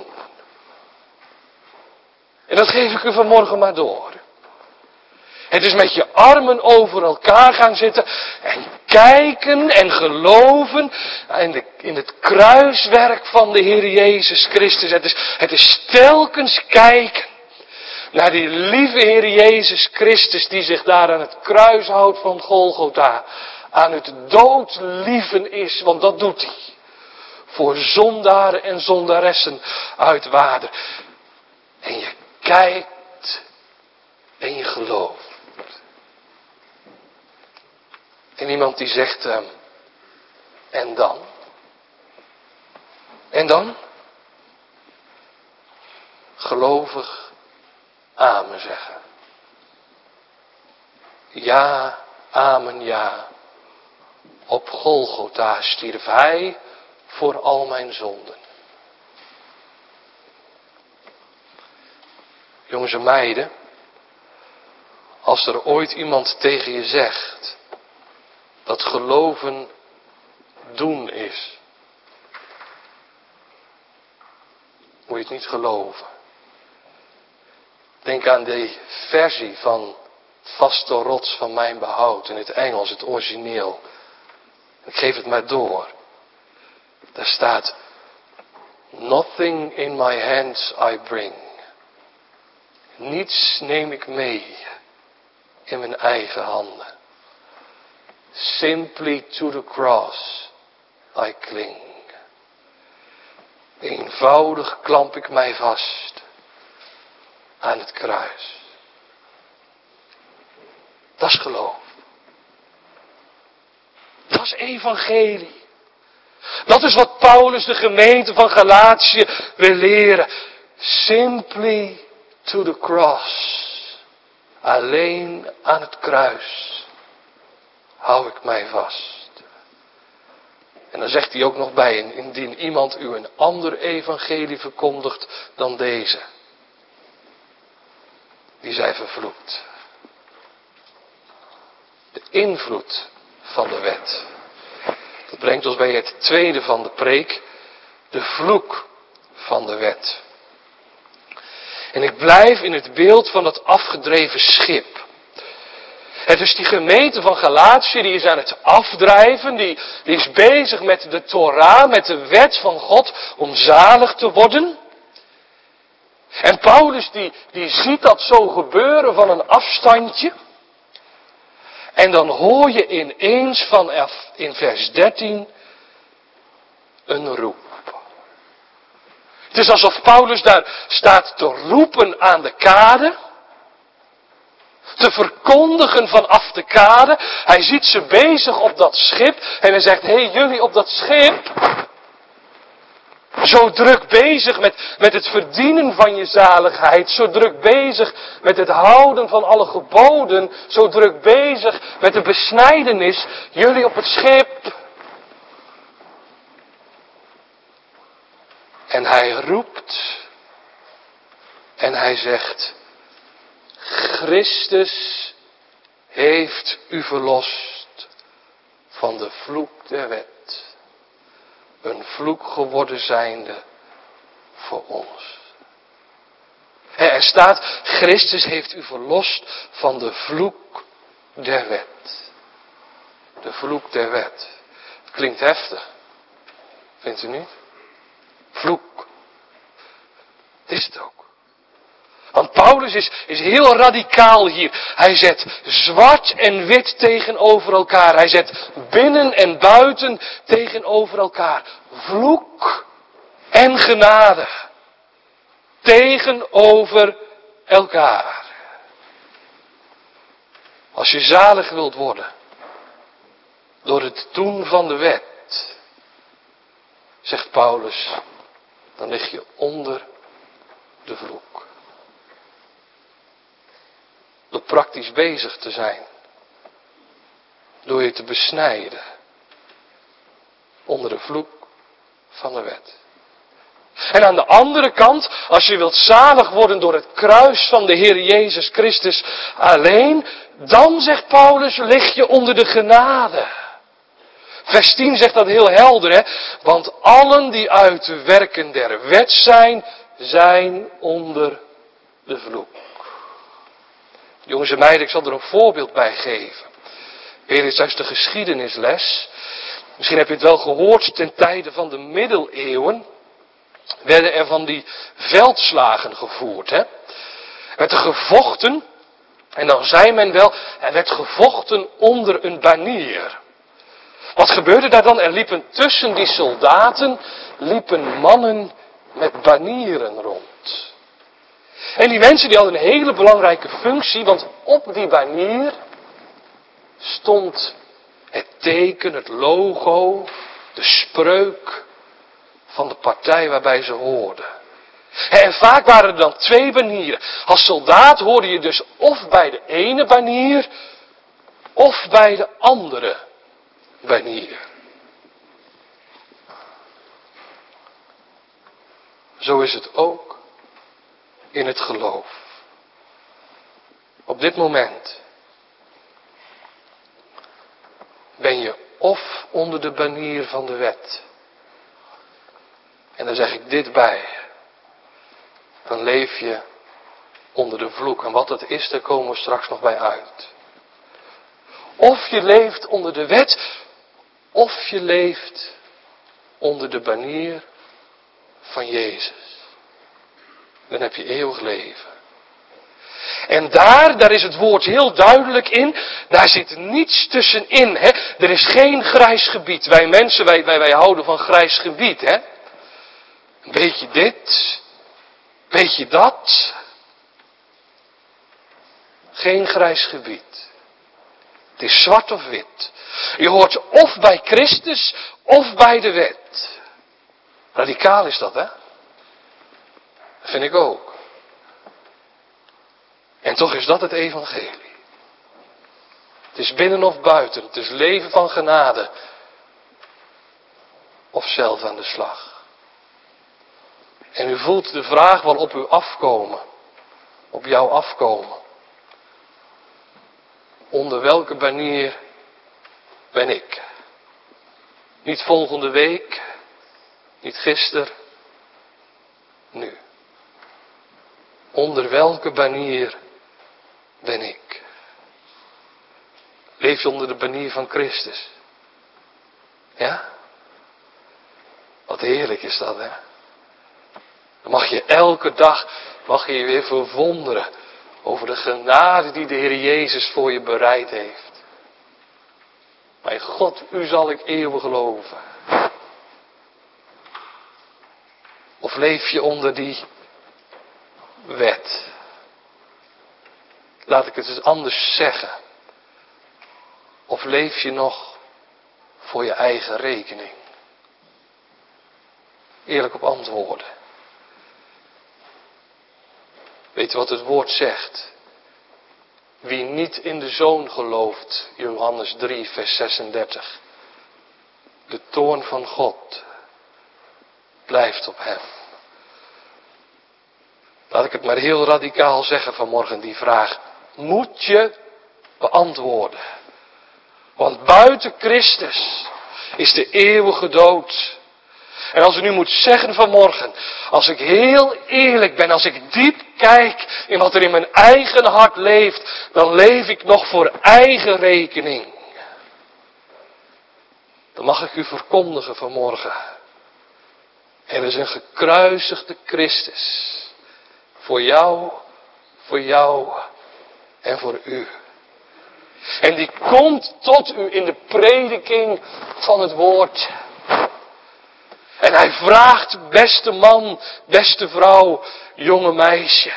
En dat geef ik u vanmorgen maar door. Het is met je armen over elkaar gaan zitten en kijken en geloven in, de, in het kruiswerk van de Heer Jezus Christus. Het is, het is telkens kijken naar die lieve Heer Jezus Christus die zich daar aan het kruis houdt van Golgotha. Aan het doodlieven is, want dat doet hij. Voor zondaren en zondaressen uit Waarder. En je kijkt en je gelooft. En iemand die zegt, uh, en dan? En dan? Gelovig amen zeggen. Ja, amen, ja. Op Golgotha stierf hij voor al mijn zonden. Jongens en meiden, als er ooit iemand tegen je zegt dat geloven doen is, moet je het niet geloven. Denk aan die versie van Vaste rots van mijn behoud in het Engels, het origineel. Ik geef het maar door. Daar staat: Nothing in my hands I bring. Niets neem ik mee in mijn eigen handen. Simply to the cross I cling. Eenvoudig klamp ik mij vast aan het kruis. Dat is geloof. Dat is evangelie. Dat is wat Paulus de gemeente van Galatië wil leren. Simply to the cross. Alleen aan het kruis hou ik mij vast. En dan zegt hij ook nog bij, indien iemand u een ander evangelie verkondigt dan deze, die zij vervloekt. De invloed van de wet. Dat brengt ons bij het tweede van de preek. De vloek van de wet. En ik blijf in het beeld van dat afgedreven schip. Het is die gemeente van Galatië, die is aan het afdrijven, die, die is bezig met de Torah, met de wet van God, om zalig te worden. En Paulus die, die ziet dat zo gebeuren van een afstandje. En dan hoor je ineens vanaf in vers dertien een roep. Het is alsof Paulus daar staat te roepen aan de kade. Te verkondigen vanaf de kade. Hij ziet ze bezig op dat schip. En hij zegt, hé hey, jullie op dat schip. Zo druk bezig met, met het verdienen van je zaligheid. Zo druk bezig met het houden van alle geboden. Zo druk bezig met de besnijdenis. Jullie op het schip. En hij roept. En hij zegt, Christus heeft u verlost van de vloek der wet. Een vloek geworden zijnde voor ons. Er staat, Christus heeft u verlost van de vloek der wet. De vloek der wet. Klinkt heftig. Vindt u niet? Vloek. Het is het ook. Want Paulus is, is heel radicaal hier. Hij zet zwart en wit tegenover elkaar. Hij zet binnen en buiten tegenover elkaar. Vloek en genade tegenover elkaar. Als je zalig wilt worden door het doen van de wet, zegt Paulus, dan lig je onder de vloek. Door praktisch bezig te zijn. Door je te besnijden. Onder de vloek van de wet. En aan de andere kant, als je wilt zalig worden door het kruis van de Heer Jezus Christus alleen, dan zegt Paulus, lig je onder de genade. Vers tien zegt dat heel helder, hè? Want allen die uit de werken der wet zijn, zijn onder de vloek. Jongens en meiden, ik zal er een voorbeeld bij geven. Weer is uit de geschiedenisles. Misschien heb je het wel gehoord, ten tijde van de middeleeuwen werden er van die veldslagen gevoerd. Hè? Er werd er gevochten, en dan zei men wel, er werd gevochten onder een banier. Wat gebeurde daar dan? Er liepen tussen die soldaten, liepen mannen met banieren rond. En die mensen die hadden een hele belangrijke functie, want op die banier stond het teken, het logo, de spreuk van de partij waarbij ze hoorden. En vaak waren er dan twee banieren. Als soldaat hoorde je dus of bij de ene banier, of bij de andere banier. Zo is het ook in het geloof. Op dit moment ben je of onder de banier van de wet. En daar zeg ik dit bij. Dan leef je onder de vloek. En wat dat is, daar komen we straks nog bij uit. Of je leeft onder de wet, of je leeft onder de banier van Jezus. Dan heb je eeuwig leven. En daar, daar is het woord heel duidelijk in, daar zit niets tussenin. Hè? Er is geen grijs gebied. Wij mensen, wij, wij, wij houden van grijs gebied. Hè? Een beetje dit, een beetje dat. Geen grijs gebied. Het is zwart of wit. Je hoort of bij Christus of bij de wet. Radicaal is dat, hè? Dat vind ik ook. En toch is dat het evangelie. Het is binnen of buiten. Het is leven van genade. Of zelf aan de slag. En u voelt de vraag wel op u afkomen. Op jou afkomen. Onder welke banier ben ik? Niet volgende week. Niet gisteren. Nu. Onder welke banier ben ik? Leef je onder de banier van Christus? Ja? Wat heerlijk is dat, hè? Dan mag je elke dag, mag je je weer verwonderen over de genade die de Heer Jezus voor je bereid heeft. Mijn God, u zal ik eeuwig geloven. Of leef je onder die wet? Laat ik het eens anders zeggen. Of leef je nog voor je eigen rekening? Eerlijk op antwoorden. Weet je wat het woord zegt? Wie niet in de Zoon gelooft, Johannes drie, vers zesendertig. De toorn van God blijft op hem. Laat ik het maar heel radicaal zeggen vanmorgen, die vraag. Moet je beantwoorden. Want buiten Christus is de eeuwige dood. En als u nu moet zeggen vanmorgen, als ik heel eerlijk ben, als ik diep kijk in wat er in mijn eigen hart leeft, dan leef ik nog voor eigen rekening. Dan mag ik u verkondigen vanmorgen. Er is een gekruisigde Christus Voor jou, voor jou en voor u. En die komt tot u in de prediking van het woord. En hij vraagt, beste man, beste vrouw, jonge meisje.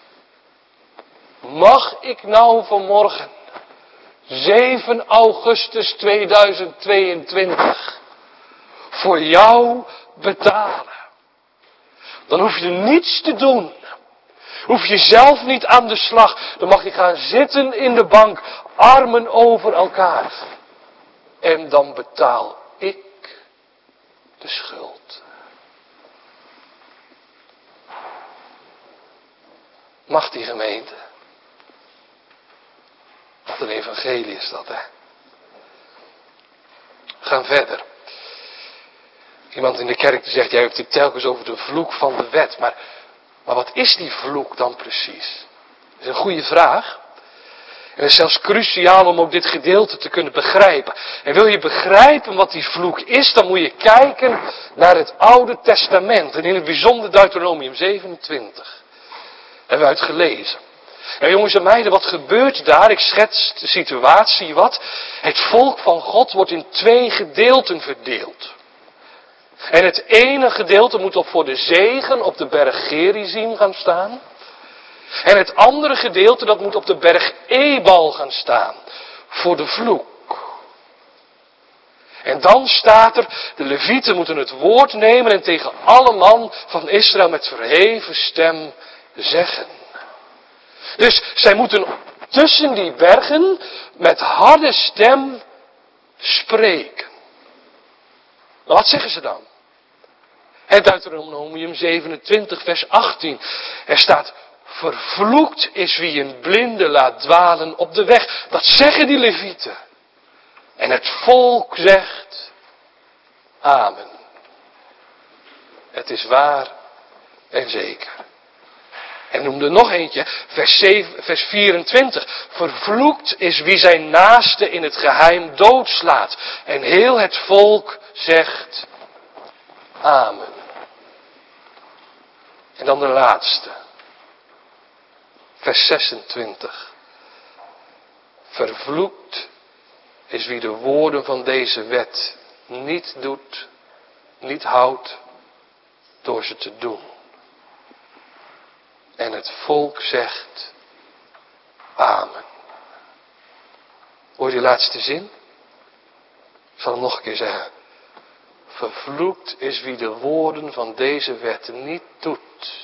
Mag ik nou vanmorgen, zeven augustus tweeduizend tweeëntwintig, voor jou betalen? Dan hoef je niets te doen. Hoef je zelf niet aan de slag. Dan mag je gaan zitten in de bank, armen over elkaar. En dan betaal ik de schuld. Mag die gemeente? Wat een evangelie is dat, hè? We gaan verder. Iemand in de kerk die zegt, jij hebt het telkens over de vloek van de wet. Maar, maar wat is die vloek dan precies? Dat is een goede vraag. En het is zelfs cruciaal om ook dit gedeelte te kunnen begrijpen. En wil je begrijpen wat die vloek is, dan moet je kijken naar het Oude Testament. En in het bijzonder Deuteronomium zevenentwintig. Hebben we uit gelezen. Nou jongens en meiden, wat gebeurt daar? Ik schets de situatie wat. Het volk van God wordt in twee gedeelten verdeeld. En het ene gedeelte moet op voor de zegen op de berg Gerizim gaan staan. En het andere gedeelte dat moet op de berg Ebal gaan staan. Voor de vloek. En dan staat er, de Levieten moeten het woord nemen en tegen alle man van Israël met verheven stem zeggen. Dus zij moeten tussen die bergen met harde stem spreken. Maar wat zeggen ze dan? Het Deuteronomium zevenentwintig vers achttien. Er staat, vervloekt is wie een blinde laat dwalen op de weg. Dat zeggen die Levieten. En het volk zegt, amen. Het is waar en zeker. En noemde nog eentje, vers, zeven, vers vierentwintig. Vervloekt is wie zijn naaste in het geheim doodslaat. En heel het volk zegt, amen. En dan de laatste. Vers zesentwintig. Vervloekt is wie de woorden van deze wet niet doet, niet houdt, door ze te doen. En het volk zegt, amen. Hoor je die laatste zin? Ik zal hem nog een keer zeggen. Vervloekt is wie de woorden van deze wet niet doet.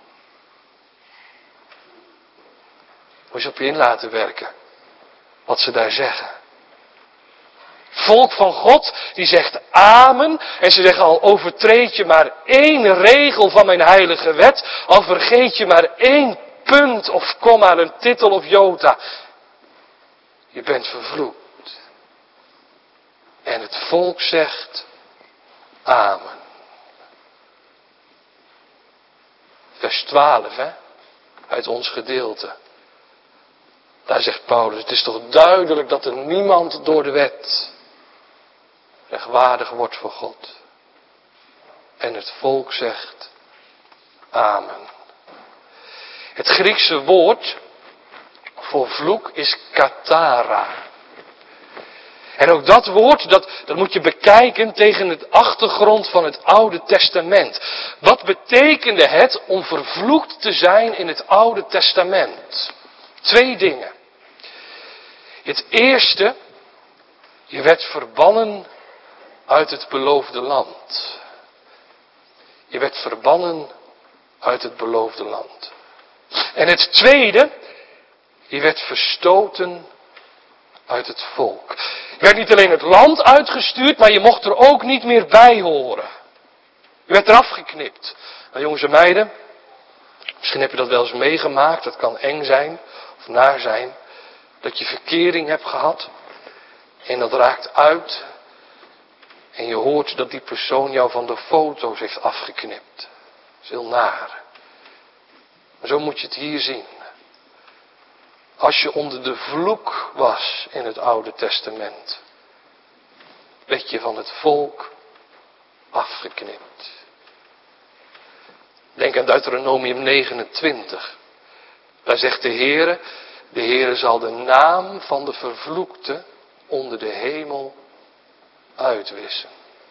Moet je op je in laten werken. Wat ze daar zeggen. Volk van God, die zegt amen. En ze zeggen al, overtreed je maar één regel van mijn heilige wet. Al vergeet je maar één punt of komma, een titel of jota. Je bent vervloekt. En het volk zegt amen. Vers twaalf, hè. Uit ons gedeelte. Daar zegt Paulus, het is toch duidelijk dat er niemand door de wet rechtvaardig wordt voor God. En het volk zegt, amen. Het Griekse woord voor vloek is katara. En ook dat woord, dat, dat moet je bekijken tegen het achtergrond van het Oude Testament. Wat betekende het om vervloekt te zijn in het Oude Testament? Twee dingen. Het eerste, je werd verbannen uit het beloofde land. Je werd verbannen uit het beloofde land. En het tweede, je werd verstoten uit het volk. Je werd niet alleen het land uitgestuurd, maar je mocht er ook niet meer bij horen. Je werd eraf geknipt. Nou jongens en meiden, misschien heb je dat wel eens meegemaakt, dat kan eng zijn of naar zijn. Dat je verkering hebt gehad en dat raakt uit. En je hoort dat die persoon jou van de foto's heeft afgeknipt. Dat is heel naar. Maar zo moet je het hier zien. Als je onder de vloek was in het Oude Testament, werd je van het volk afgeknipt. Denk aan Deuteronomium negenentwintig. Daar zegt de Heere, de Heere zal de naam van de vervloekte onder de hemel uitwissen.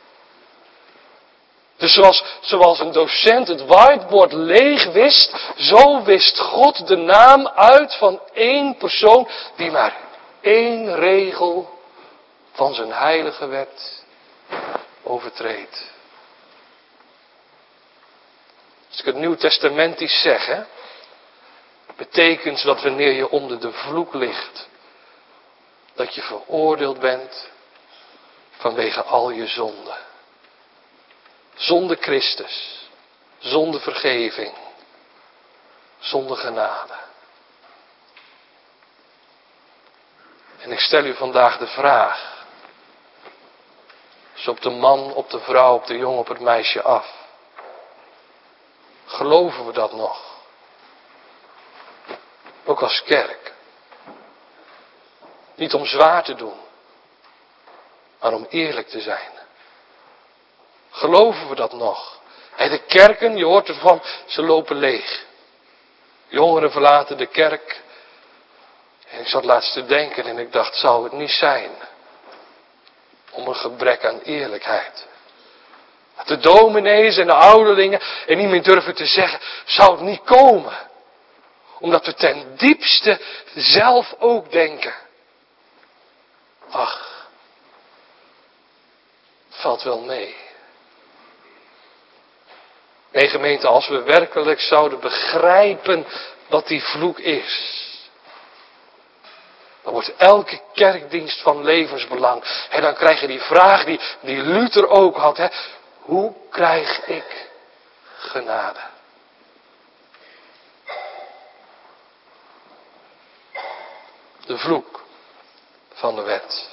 Dus zoals, zoals een docent het whiteboard leeg wist, zo wist God de naam uit van één persoon die maar één regel van zijn heilige wet overtreedt. Als ik het Nieuw Testamentisch zeg, hè, betekent dat wanneer je onder de vloek ligt, dat je veroordeeld bent vanwege al je zonden. Zonder Christus, zonder vergeving, zonder genade. En ik stel u vandaag de vraag, dus op de man, op de vrouw, op de jongen, op het meisje af. Geloven we dat nog? Ook als kerk. Niet om zwaar te doen, maar om eerlijk te zijn. Geloven we dat nog? En de kerken, je hoort ervan, ze lopen leeg. Jongeren verlaten de kerk. En ik zat laatst te denken en ik dacht, zou het niet zijn om een gebrek aan eerlijkheid? Dat de dominees en de ouderlingen en niet meer durven te zeggen, zou het niet komen? Omdat we ten diepste zelf ook denken, ach, het valt wel mee. Nee, gemeente, als we werkelijk zouden begrijpen wat die vloek is, dan wordt elke kerkdienst van levensbelang. En dan krijg je die vraag die, die Luther ook had, hè, hoe krijg ik genade? De vloek van de wet.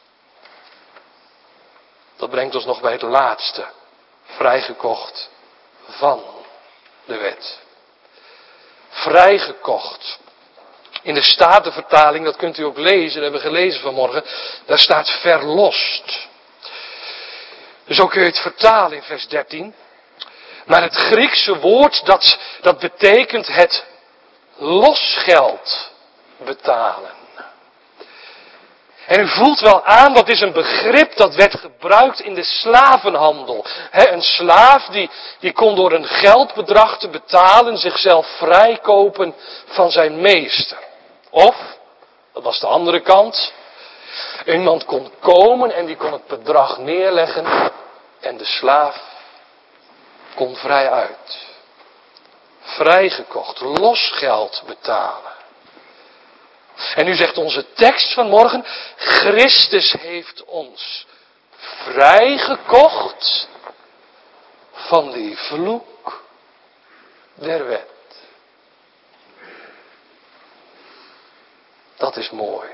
Dat brengt ons nog bij het laatste. Vrijgekocht van de wet. Vrijgekocht. In de Statenvertaling, dat kunt u ook lezen, dat hebben we gelezen vanmorgen, daar staat verlost. Dus ook kun je het vertalen in vers dertien. Maar het Griekse woord, dat, dat betekent het losgeld betalen. En u voelt wel aan, dat is een begrip dat werd gebruikt in de slavenhandel. He, een slaaf die, die kon door een geldbedrag te betalen zichzelf vrijkopen van zijn meester. Of, dat was de andere kant, iemand kon komen en die kon het bedrag neerleggen en de slaaf kon vrij uit. Vrijgekocht, losgeld betalen. En nu zegt onze tekst vanmorgen, Christus heeft ons vrijgekocht van die vloek der wet. Dat is mooi.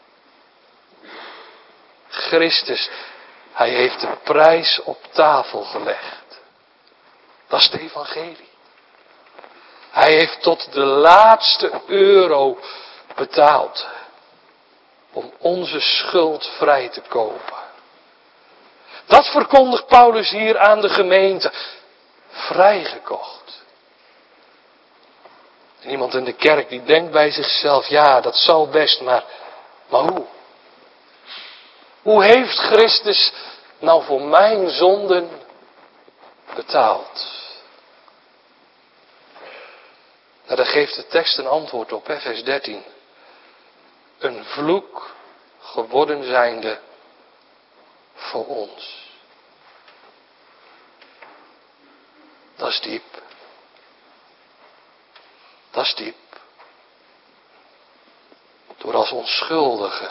Christus, hij heeft de prijs op tafel gelegd. Dat is het evangelie. Hij heeft tot de laatste euro betaald om onze schuld vrij te kopen. Dat verkondigt Paulus hier aan de gemeente. Vrijgekocht. En iemand in de kerk die denkt bij zichzelf, ja, dat zal best, maar, maar hoe? Hoe heeft Christus nou voor mijn zonden betaald? Nou, daar geeft de tekst een antwoord op, hè, vers dertien. Een vloek geworden zijnde voor ons. Dat is diep. Dat is diep. Door als onschuldige,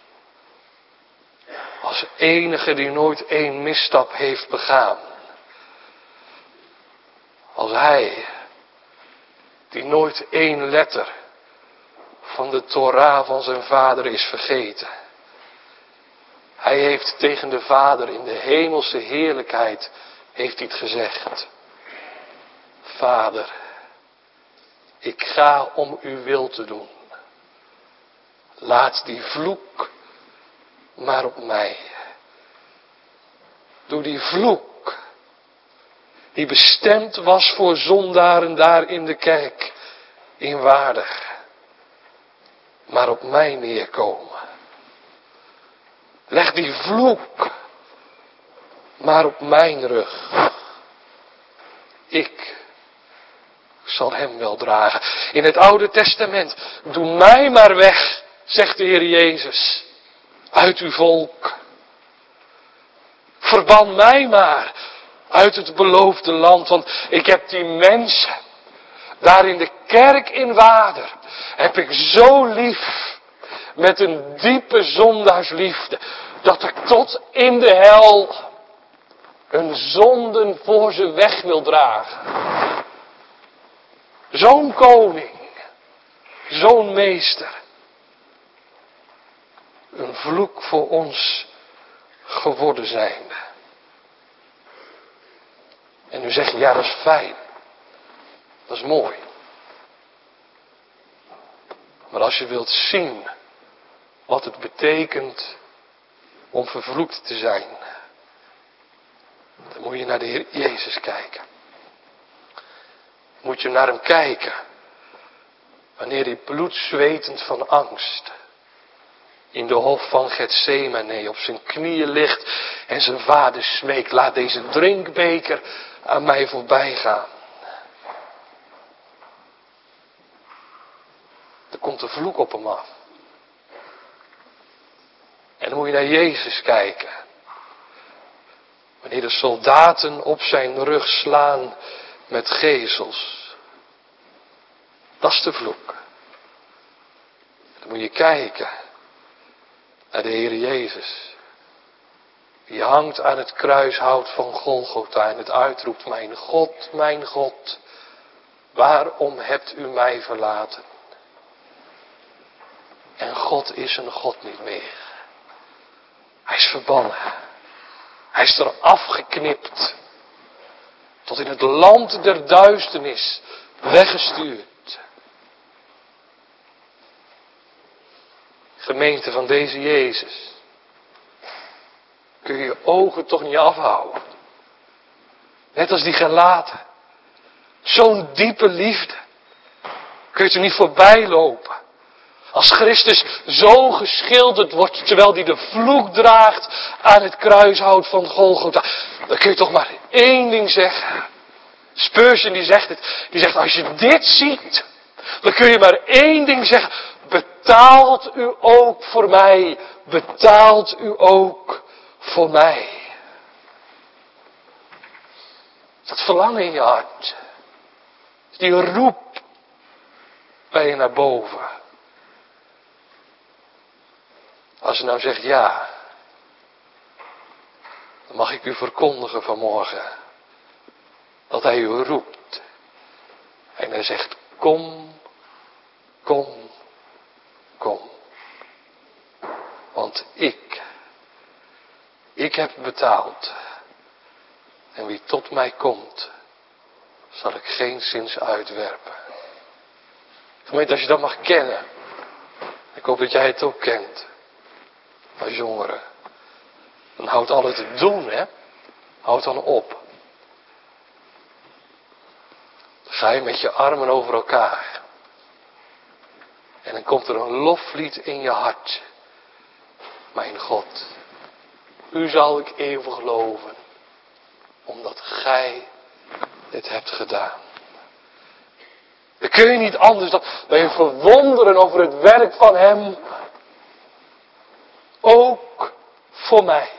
als enige die nooit één misstap heeft begaan, als hij die nooit één letter van de Torah van zijn vader is vergeten. Hij heeft tegen de Vader in de hemelse heerlijkheid heeft hij het gezegd. Vader, ik ga om uw wil te doen. Laat die vloek maar op mij. Door die vloek die bestemd was voor zondaren daar in de kerk, inwaardig, maar op mij neerkomen. Leg die vloek maar op mijn rug. Ik zal hem wel dragen. In het Oude Testament, doe mij maar weg, zegt de Heer Jezus, uit uw volk. Verban mij maar uit het beloofde land, want ik heb die mensen daar in de kerk in Wader, heb ik zo lief, met een diepe zondaarsliefde, dat ik tot in de hel hun zonden voor ze weg wil dragen. Zo'n koning, zo'n meester, een vloek voor ons geworden zijnde. En nu zeg je, ja, dat is fijn. Dat is mooi. Maar als je wilt zien wat het betekent om vervloekt te zijn, dan moet je naar de Heer Jezus kijken. Moet je naar hem kijken wanneer hij bloedzwetend van angst in de hof van Getsemane op zijn knieën ligt en zijn vader smeekt, laat deze drinkbeker aan mij voorbij gaan. Er komt een vloek op hem af. En dan moet je naar Jezus kijken. Wanneer de soldaten op zijn rug slaan met gezels. Dat is de vloek. Dan moet je kijken naar de Heer Jezus. Die hangt aan het kruishout van Golgotha en het uitroept, mijn God, mijn God, waarom hebt u mij verlaten? En God is een God niet meer. Hij is verbannen. Hij is er afgeknipt. Tot in het land der duisternis weggestuurd. Gemeente van deze Jezus. Kun je je ogen toch niet afhouden. Net als die Galaten. Zo'n diepe liefde. Kun je er niet voorbij lopen. Als Christus zo geschilderd wordt, terwijl hij de vloek draagt aan het kruishout van Golgotha, dan kun je toch maar één ding zeggen. Spurgeon die zegt het, die zegt als je dit ziet, dan kun je maar één ding zeggen. Betaalt u ook voor mij, betaalt u ook voor mij. Dat verlangen in je hart, die roep bij je naar boven. Als je nou zegt ja, dan mag ik u verkondigen vanmorgen dat hij u roept. En hij zegt kom, kom, kom. Want ik, ik heb betaald. En wie tot mij komt, zal ik geen zins uitwerpen. Gemeente, als je dat mag kennen, ik hoop dat jij het ook kent. Als jongeren. Dan houdt al het doen, hè. Houd dan op. Dan ga je met je armen over elkaar. En dan komt er een loflied in je hart. Mijn God, u zal ik eeuwig loven. Omdat gij dit hebt gedaan. Dan kun je niet anders dan je verwonderen over het werk van hem. Ook voor mij.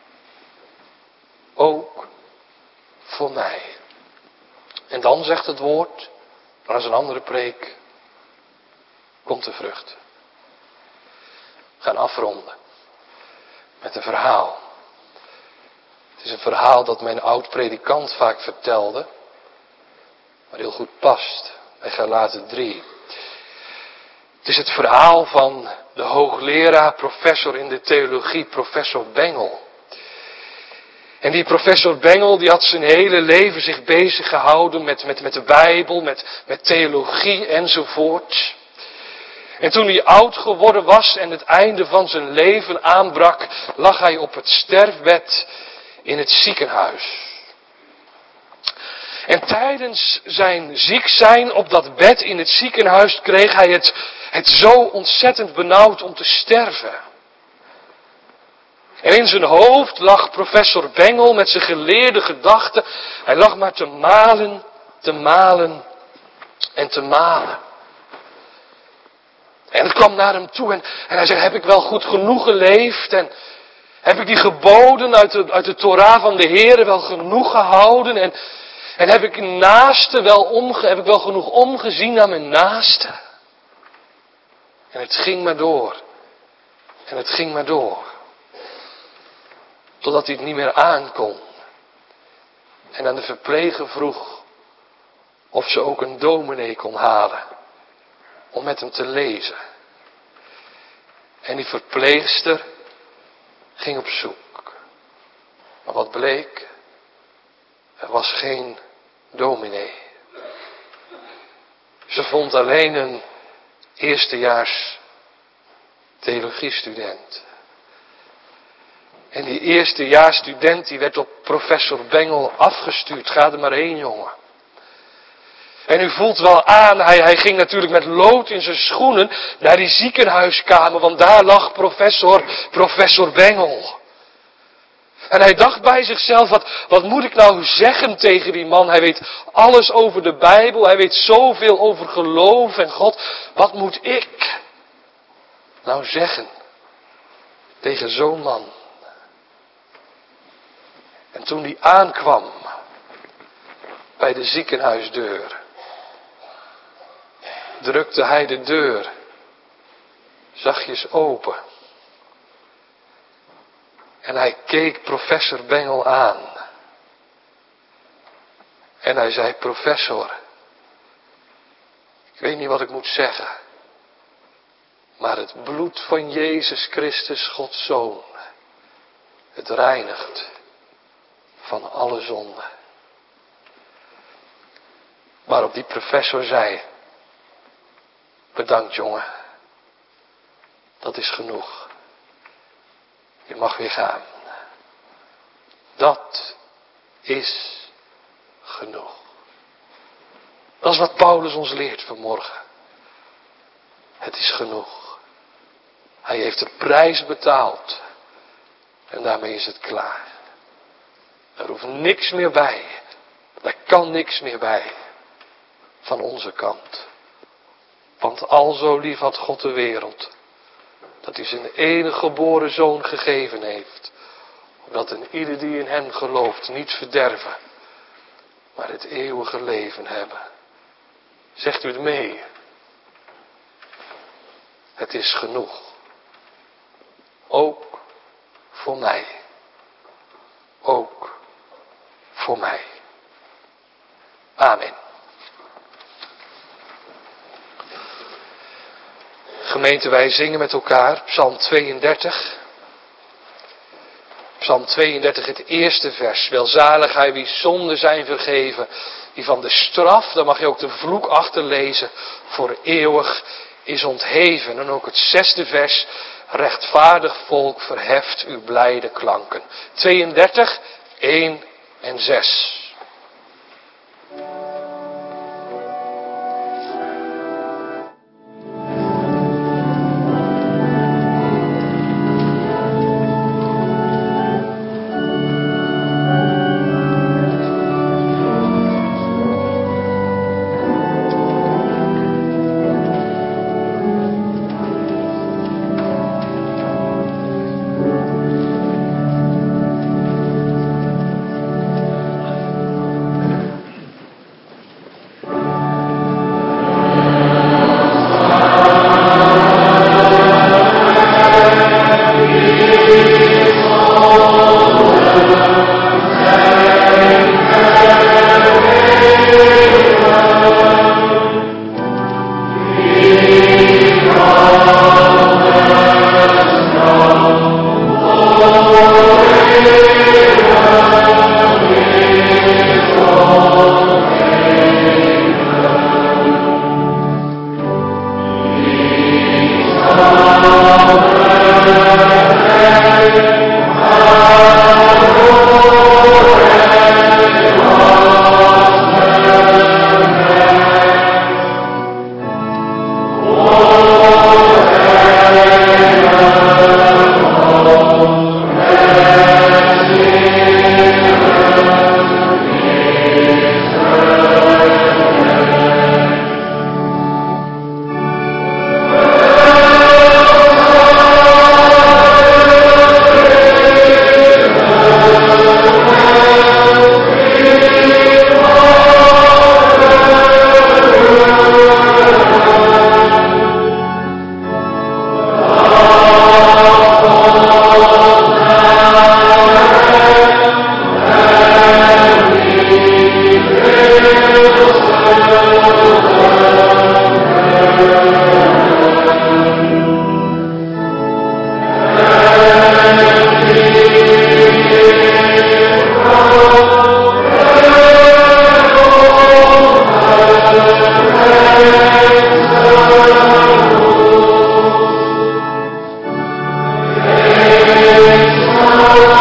Ook voor mij. En dan zegt het woord, maar dat is een andere preek, komt de vrucht. We gaan afronden met een verhaal. Het is een verhaal dat mijn oud-predikant vaak vertelde, maar heel goed past bij Galaten drie. Het is het verhaal van de hoogleraar, professor in de theologie, professor Bengel. En die professor Bengel, die had zijn hele leven zich bezig gehouden met, met, met de Bijbel, met, met theologie enzovoort. En toen hij oud geworden was en het einde van zijn leven aanbrak, lag hij op het sterfbed in het ziekenhuis. En tijdens zijn ziek zijn op dat bed in het ziekenhuis kreeg hij het, het zo ontzettend benauwd om te sterven. En in zijn hoofd lag professor Bengel met zijn geleerde gedachten. Hij lag maar te malen, te malen en te malen. En het kwam naar hem toe en, en hij zei, heb ik wel goed genoeg geleefd? En heb ik die geboden uit de, uit de Torah van de Heere wel genoeg gehouden? En, en heb ik naaste wel omge, heb ik wel genoeg omgezien naar mijn naaste? En het ging maar door. En het ging maar door. Totdat hij het niet meer aankon. En aan de verpleger vroeg of ze ook een dominee kon halen. Om met hem te lezen. En die verpleegster ging op zoek. Maar wat bleek? Er was geen dominee. Ze vond alleen een eerstejaars theologiestudent. En die eerstejaarsstudent die werd op professor Bengel afgestuurd. Ga er maar heen, jongen. En u voelt wel aan, hij, hij ging natuurlijk met lood in zijn schoenen naar die ziekenhuiskamer, want daar lag professor, professor Bengel. En hij dacht bij zichzelf, wat, wat moet ik nou zeggen tegen die man? Hij weet alles over de Bijbel, hij weet zoveel over geloof en God. Wat moet ik nou zeggen tegen zo'n man? En toen die aankwam bij de ziekenhuisdeur, drukte hij de deur zachtjes open. En hij keek professor Bengel aan. En hij zei, professor, ik weet niet wat ik moet zeggen, maar het bloed van Jezus Christus, Gods Zoon, het reinigt van alle zonde. Waarop die professor zei, bedankt jongen, dat is genoeg. Je mag weer gaan. Dat is genoeg. Dat is wat Paulus ons leert vanmorgen. Het is genoeg. Hij heeft de prijs betaald. En daarmee is het klaar. Er hoeft niks meer bij. Er kan niks meer bij. Van onze kant. Want al zo lief had God de wereld, dat hij zijn enige geboren zoon gegeven heeft, opdat een ieder die in hem gelooft niet verderven, maar het eeuwige leven hebben. Zegt u het mee? Het is genoeg. Ook voor mij. Ook voor mij. Amen. Gemeente, wij zingen met elkaar Psalm tweeëndertig. Psalm tweeëndertig, het eerste vers. Welzalig hij wie zonden zijn vergeven, die van de straf, daar mag je ook de vloek achterlezen, voor eeuwig is ontheven. En ook het zesde vers, rechtvaardig volk verheft uw blijde klanken. tweeëndertig, één en zes.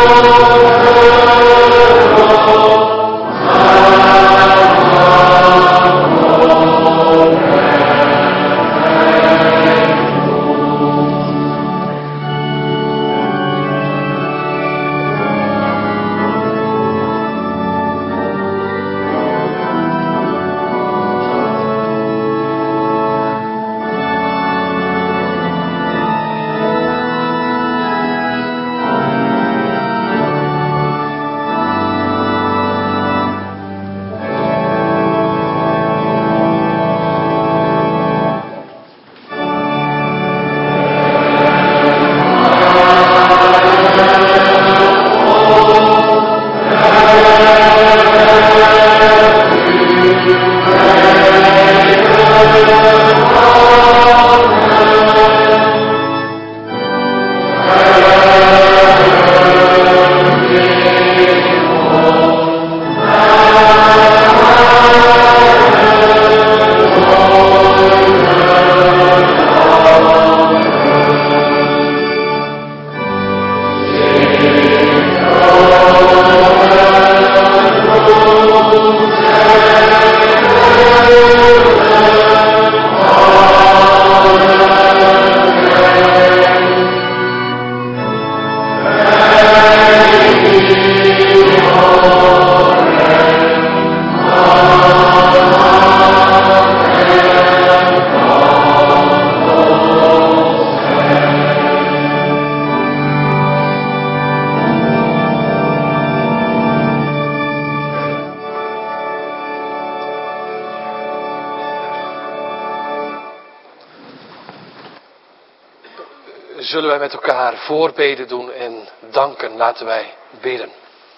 Zullen wij met elkaar voorbeden doen en danken, laten wij bidden.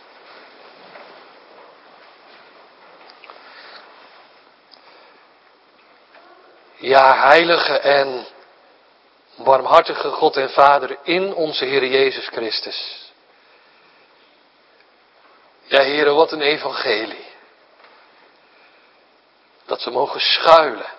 Ja, heilige en barmhartige God en Vader in onze Heer Jezus Christus. Ja, Heere, wat een evangelie. Dat we mogen schuilen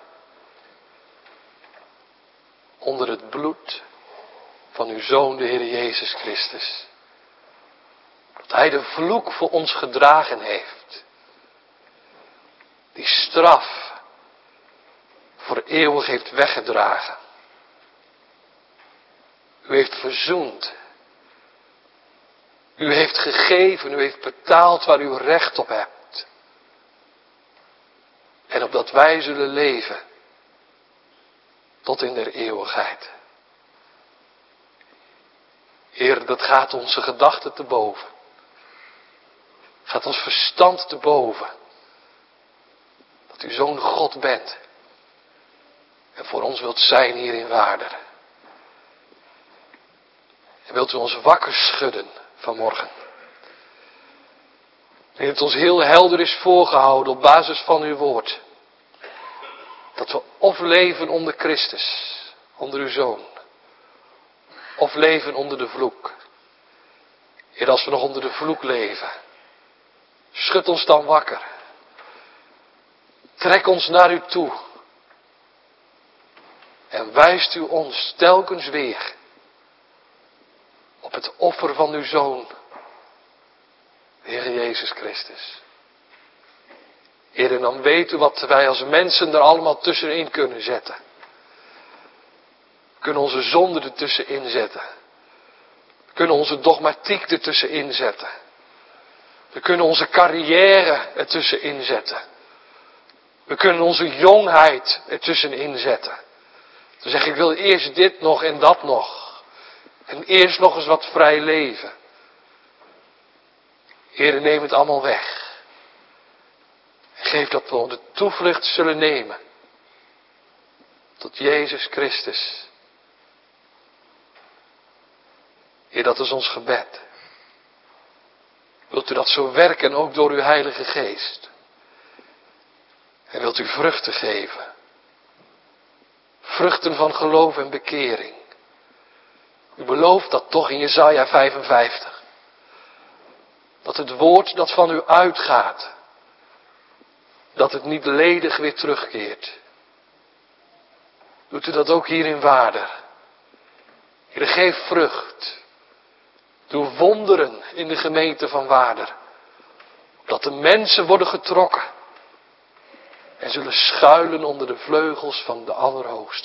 onder het bloed van uw Zoon, de Heer Jezus Christus. Dat Hij de vloek voor ons gedragen heeft. Die straf voor eeuwig heeft weggedragen. U heeft verzoend. U heeft gegeven, u heeft betaald waar u recht op hebt. En opdat wij zullen leven tot in der eeuwigheid. Heer, dat gaat onze gedachten te boven. Gaat ons verstand te boven. Dat u zo'n God bent. En voor ons wilt zijn hier in Waarder. En wilt u ons wakker schudden vanmorgen. En het ons heel helder is voorgehouden op basis van uw woord. Dat we of leven onder Christus, onder uw Zoon. Of leven onder de vloek. Heer, als we nog onder de vloek leven. Schud ons dan wakker. Trek ons naar u toe. En wijst u ons telkens weer op het offer van uw Zoon, de Heer Jezus Christus. Heer, en dan weet u wat wij als mensen er allemaal tussenin kunnen zetten. We kunnen onze zonde ertussenin zetten. We kunnen onze dogmatiek ertussenin zetten. We kunnen onze carrière ertussenin zetten. We kunnen onze jongheid ertussenin zetten. Dan zeg ik, ik wil eerst dit nog en dat nog. En eerst nog eens wat vrij leven. Heer, neem het allemaal weg. En geef dat we de toevlucht zullen nemen. Tot Jezus Christus. Heer, dat is ons gebed. Wilt u dat zo werken, ook door uw Heilige Geest? En wilt u vruchten geven? Vruchten van geloof en bekering. U belooft dat toch in Jesaja vijfenvijftig. Dat het woord dat van u uitgaat, dat het niet ledig weer terugkeert. Doet u dat ook hier in Waarder? Heer, geef vrucht. Doe wonderen in de gemeente van Waarder. Dat de mensen worden getrokken. En zullen schuilen onder de vleugels van de Allerhoogste.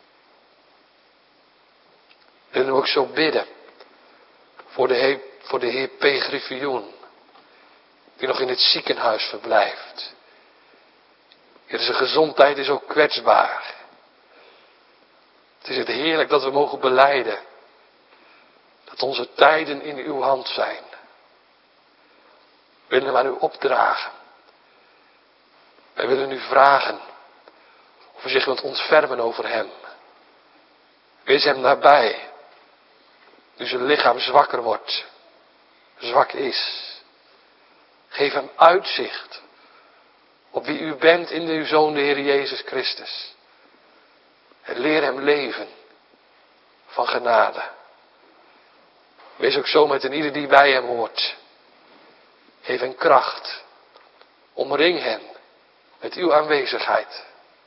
We willen ook zo bidden. Voor de heer, voor de heer P. Griffioen. Die nog in het ziekenhuis verblijft. Heer, zijn gezondheid is ook kwetsbaar. Het is het heerlijk dat we mogen belijden. Dat onze tijden in uw hand zijn. We willen hem aan u opdragen. Wij willen u vragen of u zich wilt ontfermen over hem. Wees hem nabij. Nu zijn lichaam zwakker wordt. Zwak is. Geef hem uitzicht op wie u bent in uw Zoon de Heer Jezus Christus. En leer hem leven van genade. Wees ook zo met een ieder die bij hem hoort. Geef hem kracht. Omring hen met uw aanwezigheid.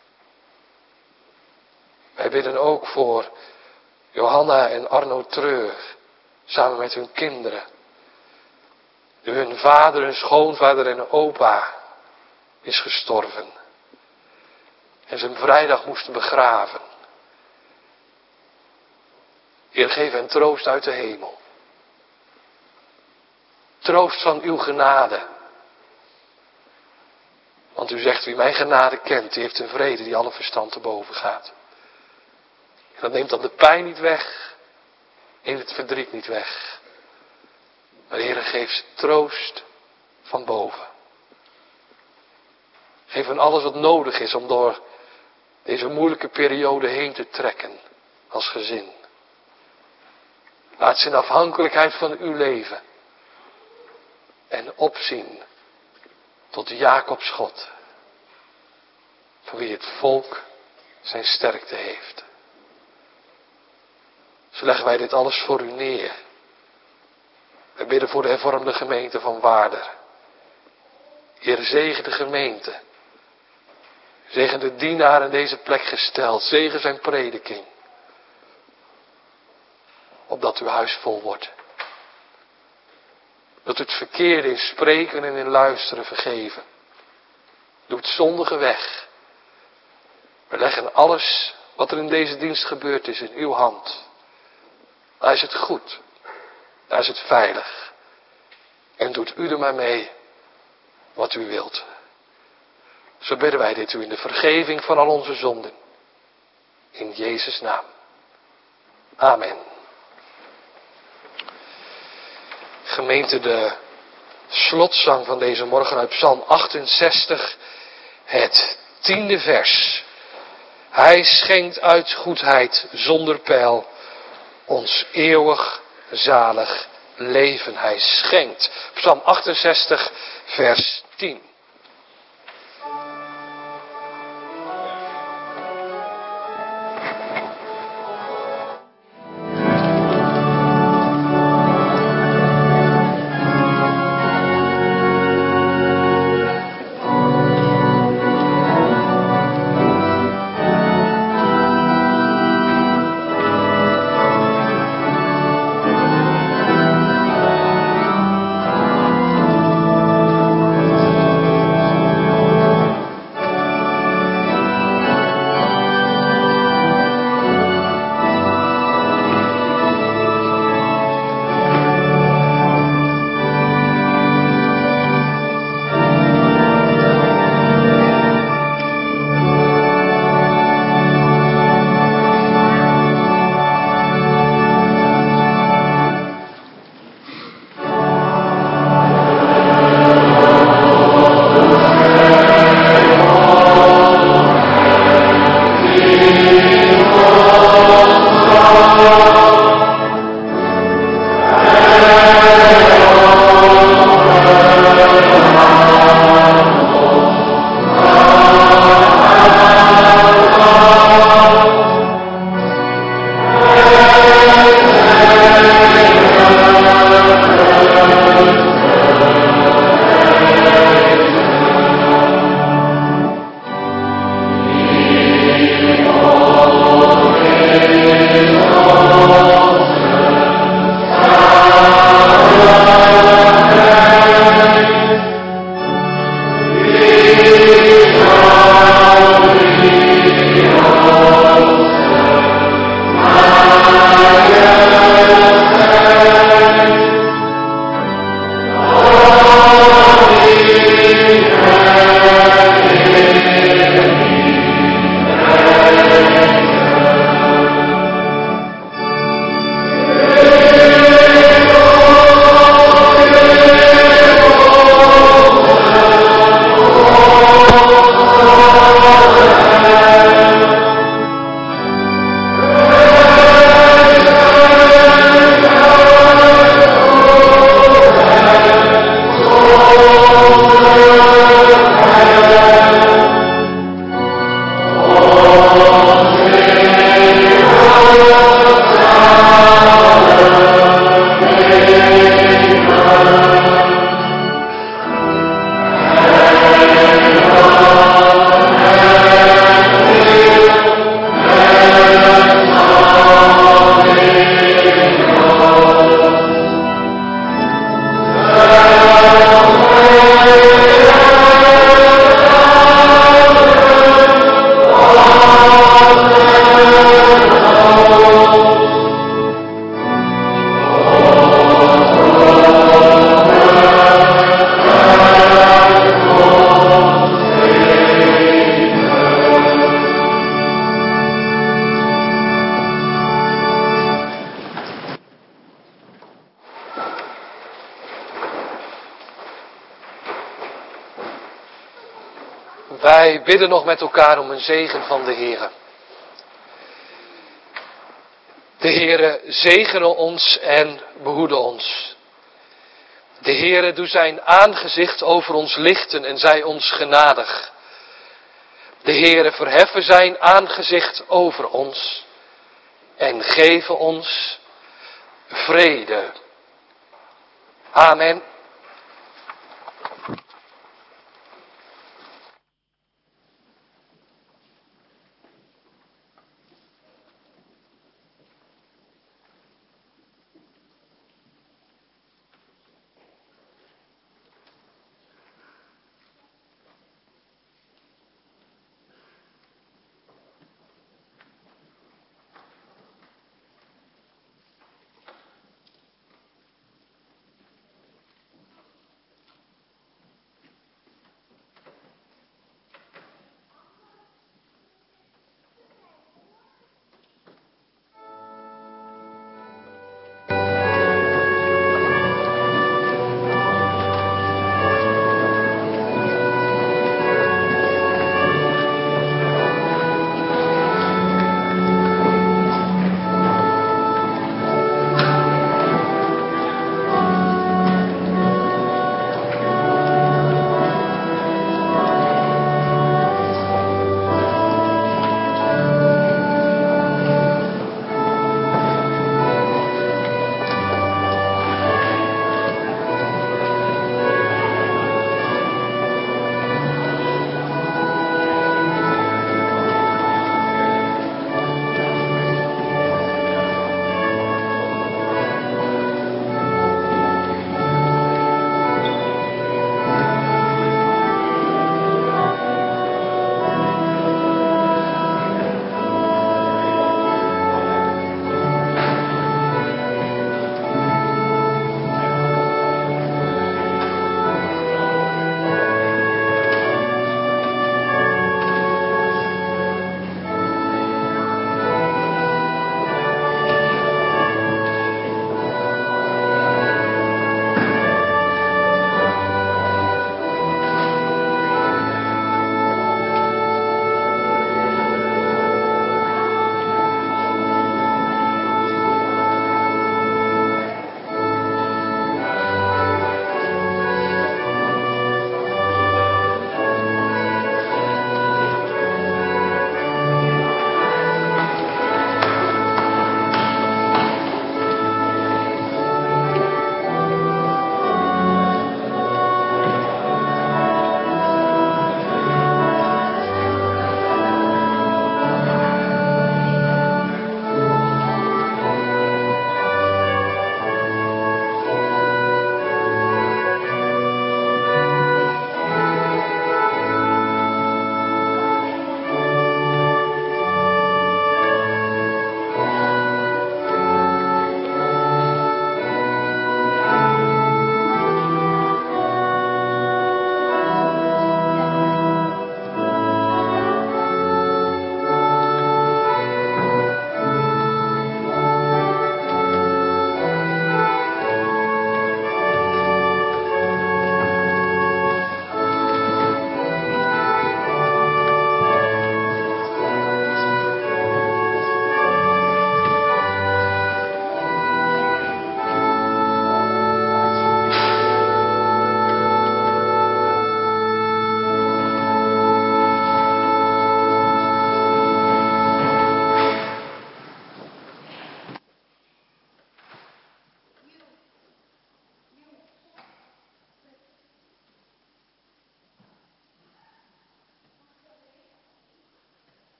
Wij bidden ook voor Johanna en Arno Treur, samen met hun kinderen. Die hun vader, hun schoonvader en opa is gestorven. En ze hem vrijdag moesten begraven. Heer, geef hen troost uit de hemel. Troost van uw genade. Want u zegt, wie mijn genade kent, die heeft een vrede die alle verstand te boven gaat. En dat neemt dan de pijn niet weg. En het verdriet niet weg. Maar de Heer geeft troost van boven. Geef hen alles wat nodig is om door deze moeilijke periode heen te trekken als gezin. Laat ze in afhankelijkheid van uw leven. En opzien tot Jacobs God. Van wie het volk zijn sterkte heeft. Zo leggen wij dit alles voor u neer. We bidden voor de hervormde gemeente van Waarder. Heer, zegen de gemeente. Zegen de dienaar in deze plek gesteld. Zegen zijn prediking. Opdat uw huis vol wordt. Dat u het verkeerde in spreken en in luisteren vergeven. Doe het zondige weg. We leggen alles wat er in deze dienst gebeurd is in uw hand. Daar is het goed. Daar is het veilig. En doet u er maar mee wat u wilt. Zo bidden wij dit u in de vergeving van al onze zonden. In Jezus' naam. Amen. Gemeente, de slotzang van deze morgen uit Psalm achtenzestig, het tiende vers. Hij schenkt uit goedheid zonder peil ons eeuwig zalig leven. Hij schenkt. Psalm achtenzestig, vers tien. Wij bidden nog met elkaar om een zegen van de Heere. De Heere zegene ons en behoede ons. De Heere doe zijn aangezicht over ons lichten en zij ons genadig. De Heere verheffen zijn aangezicht over ons en geven ons vrede. Amen.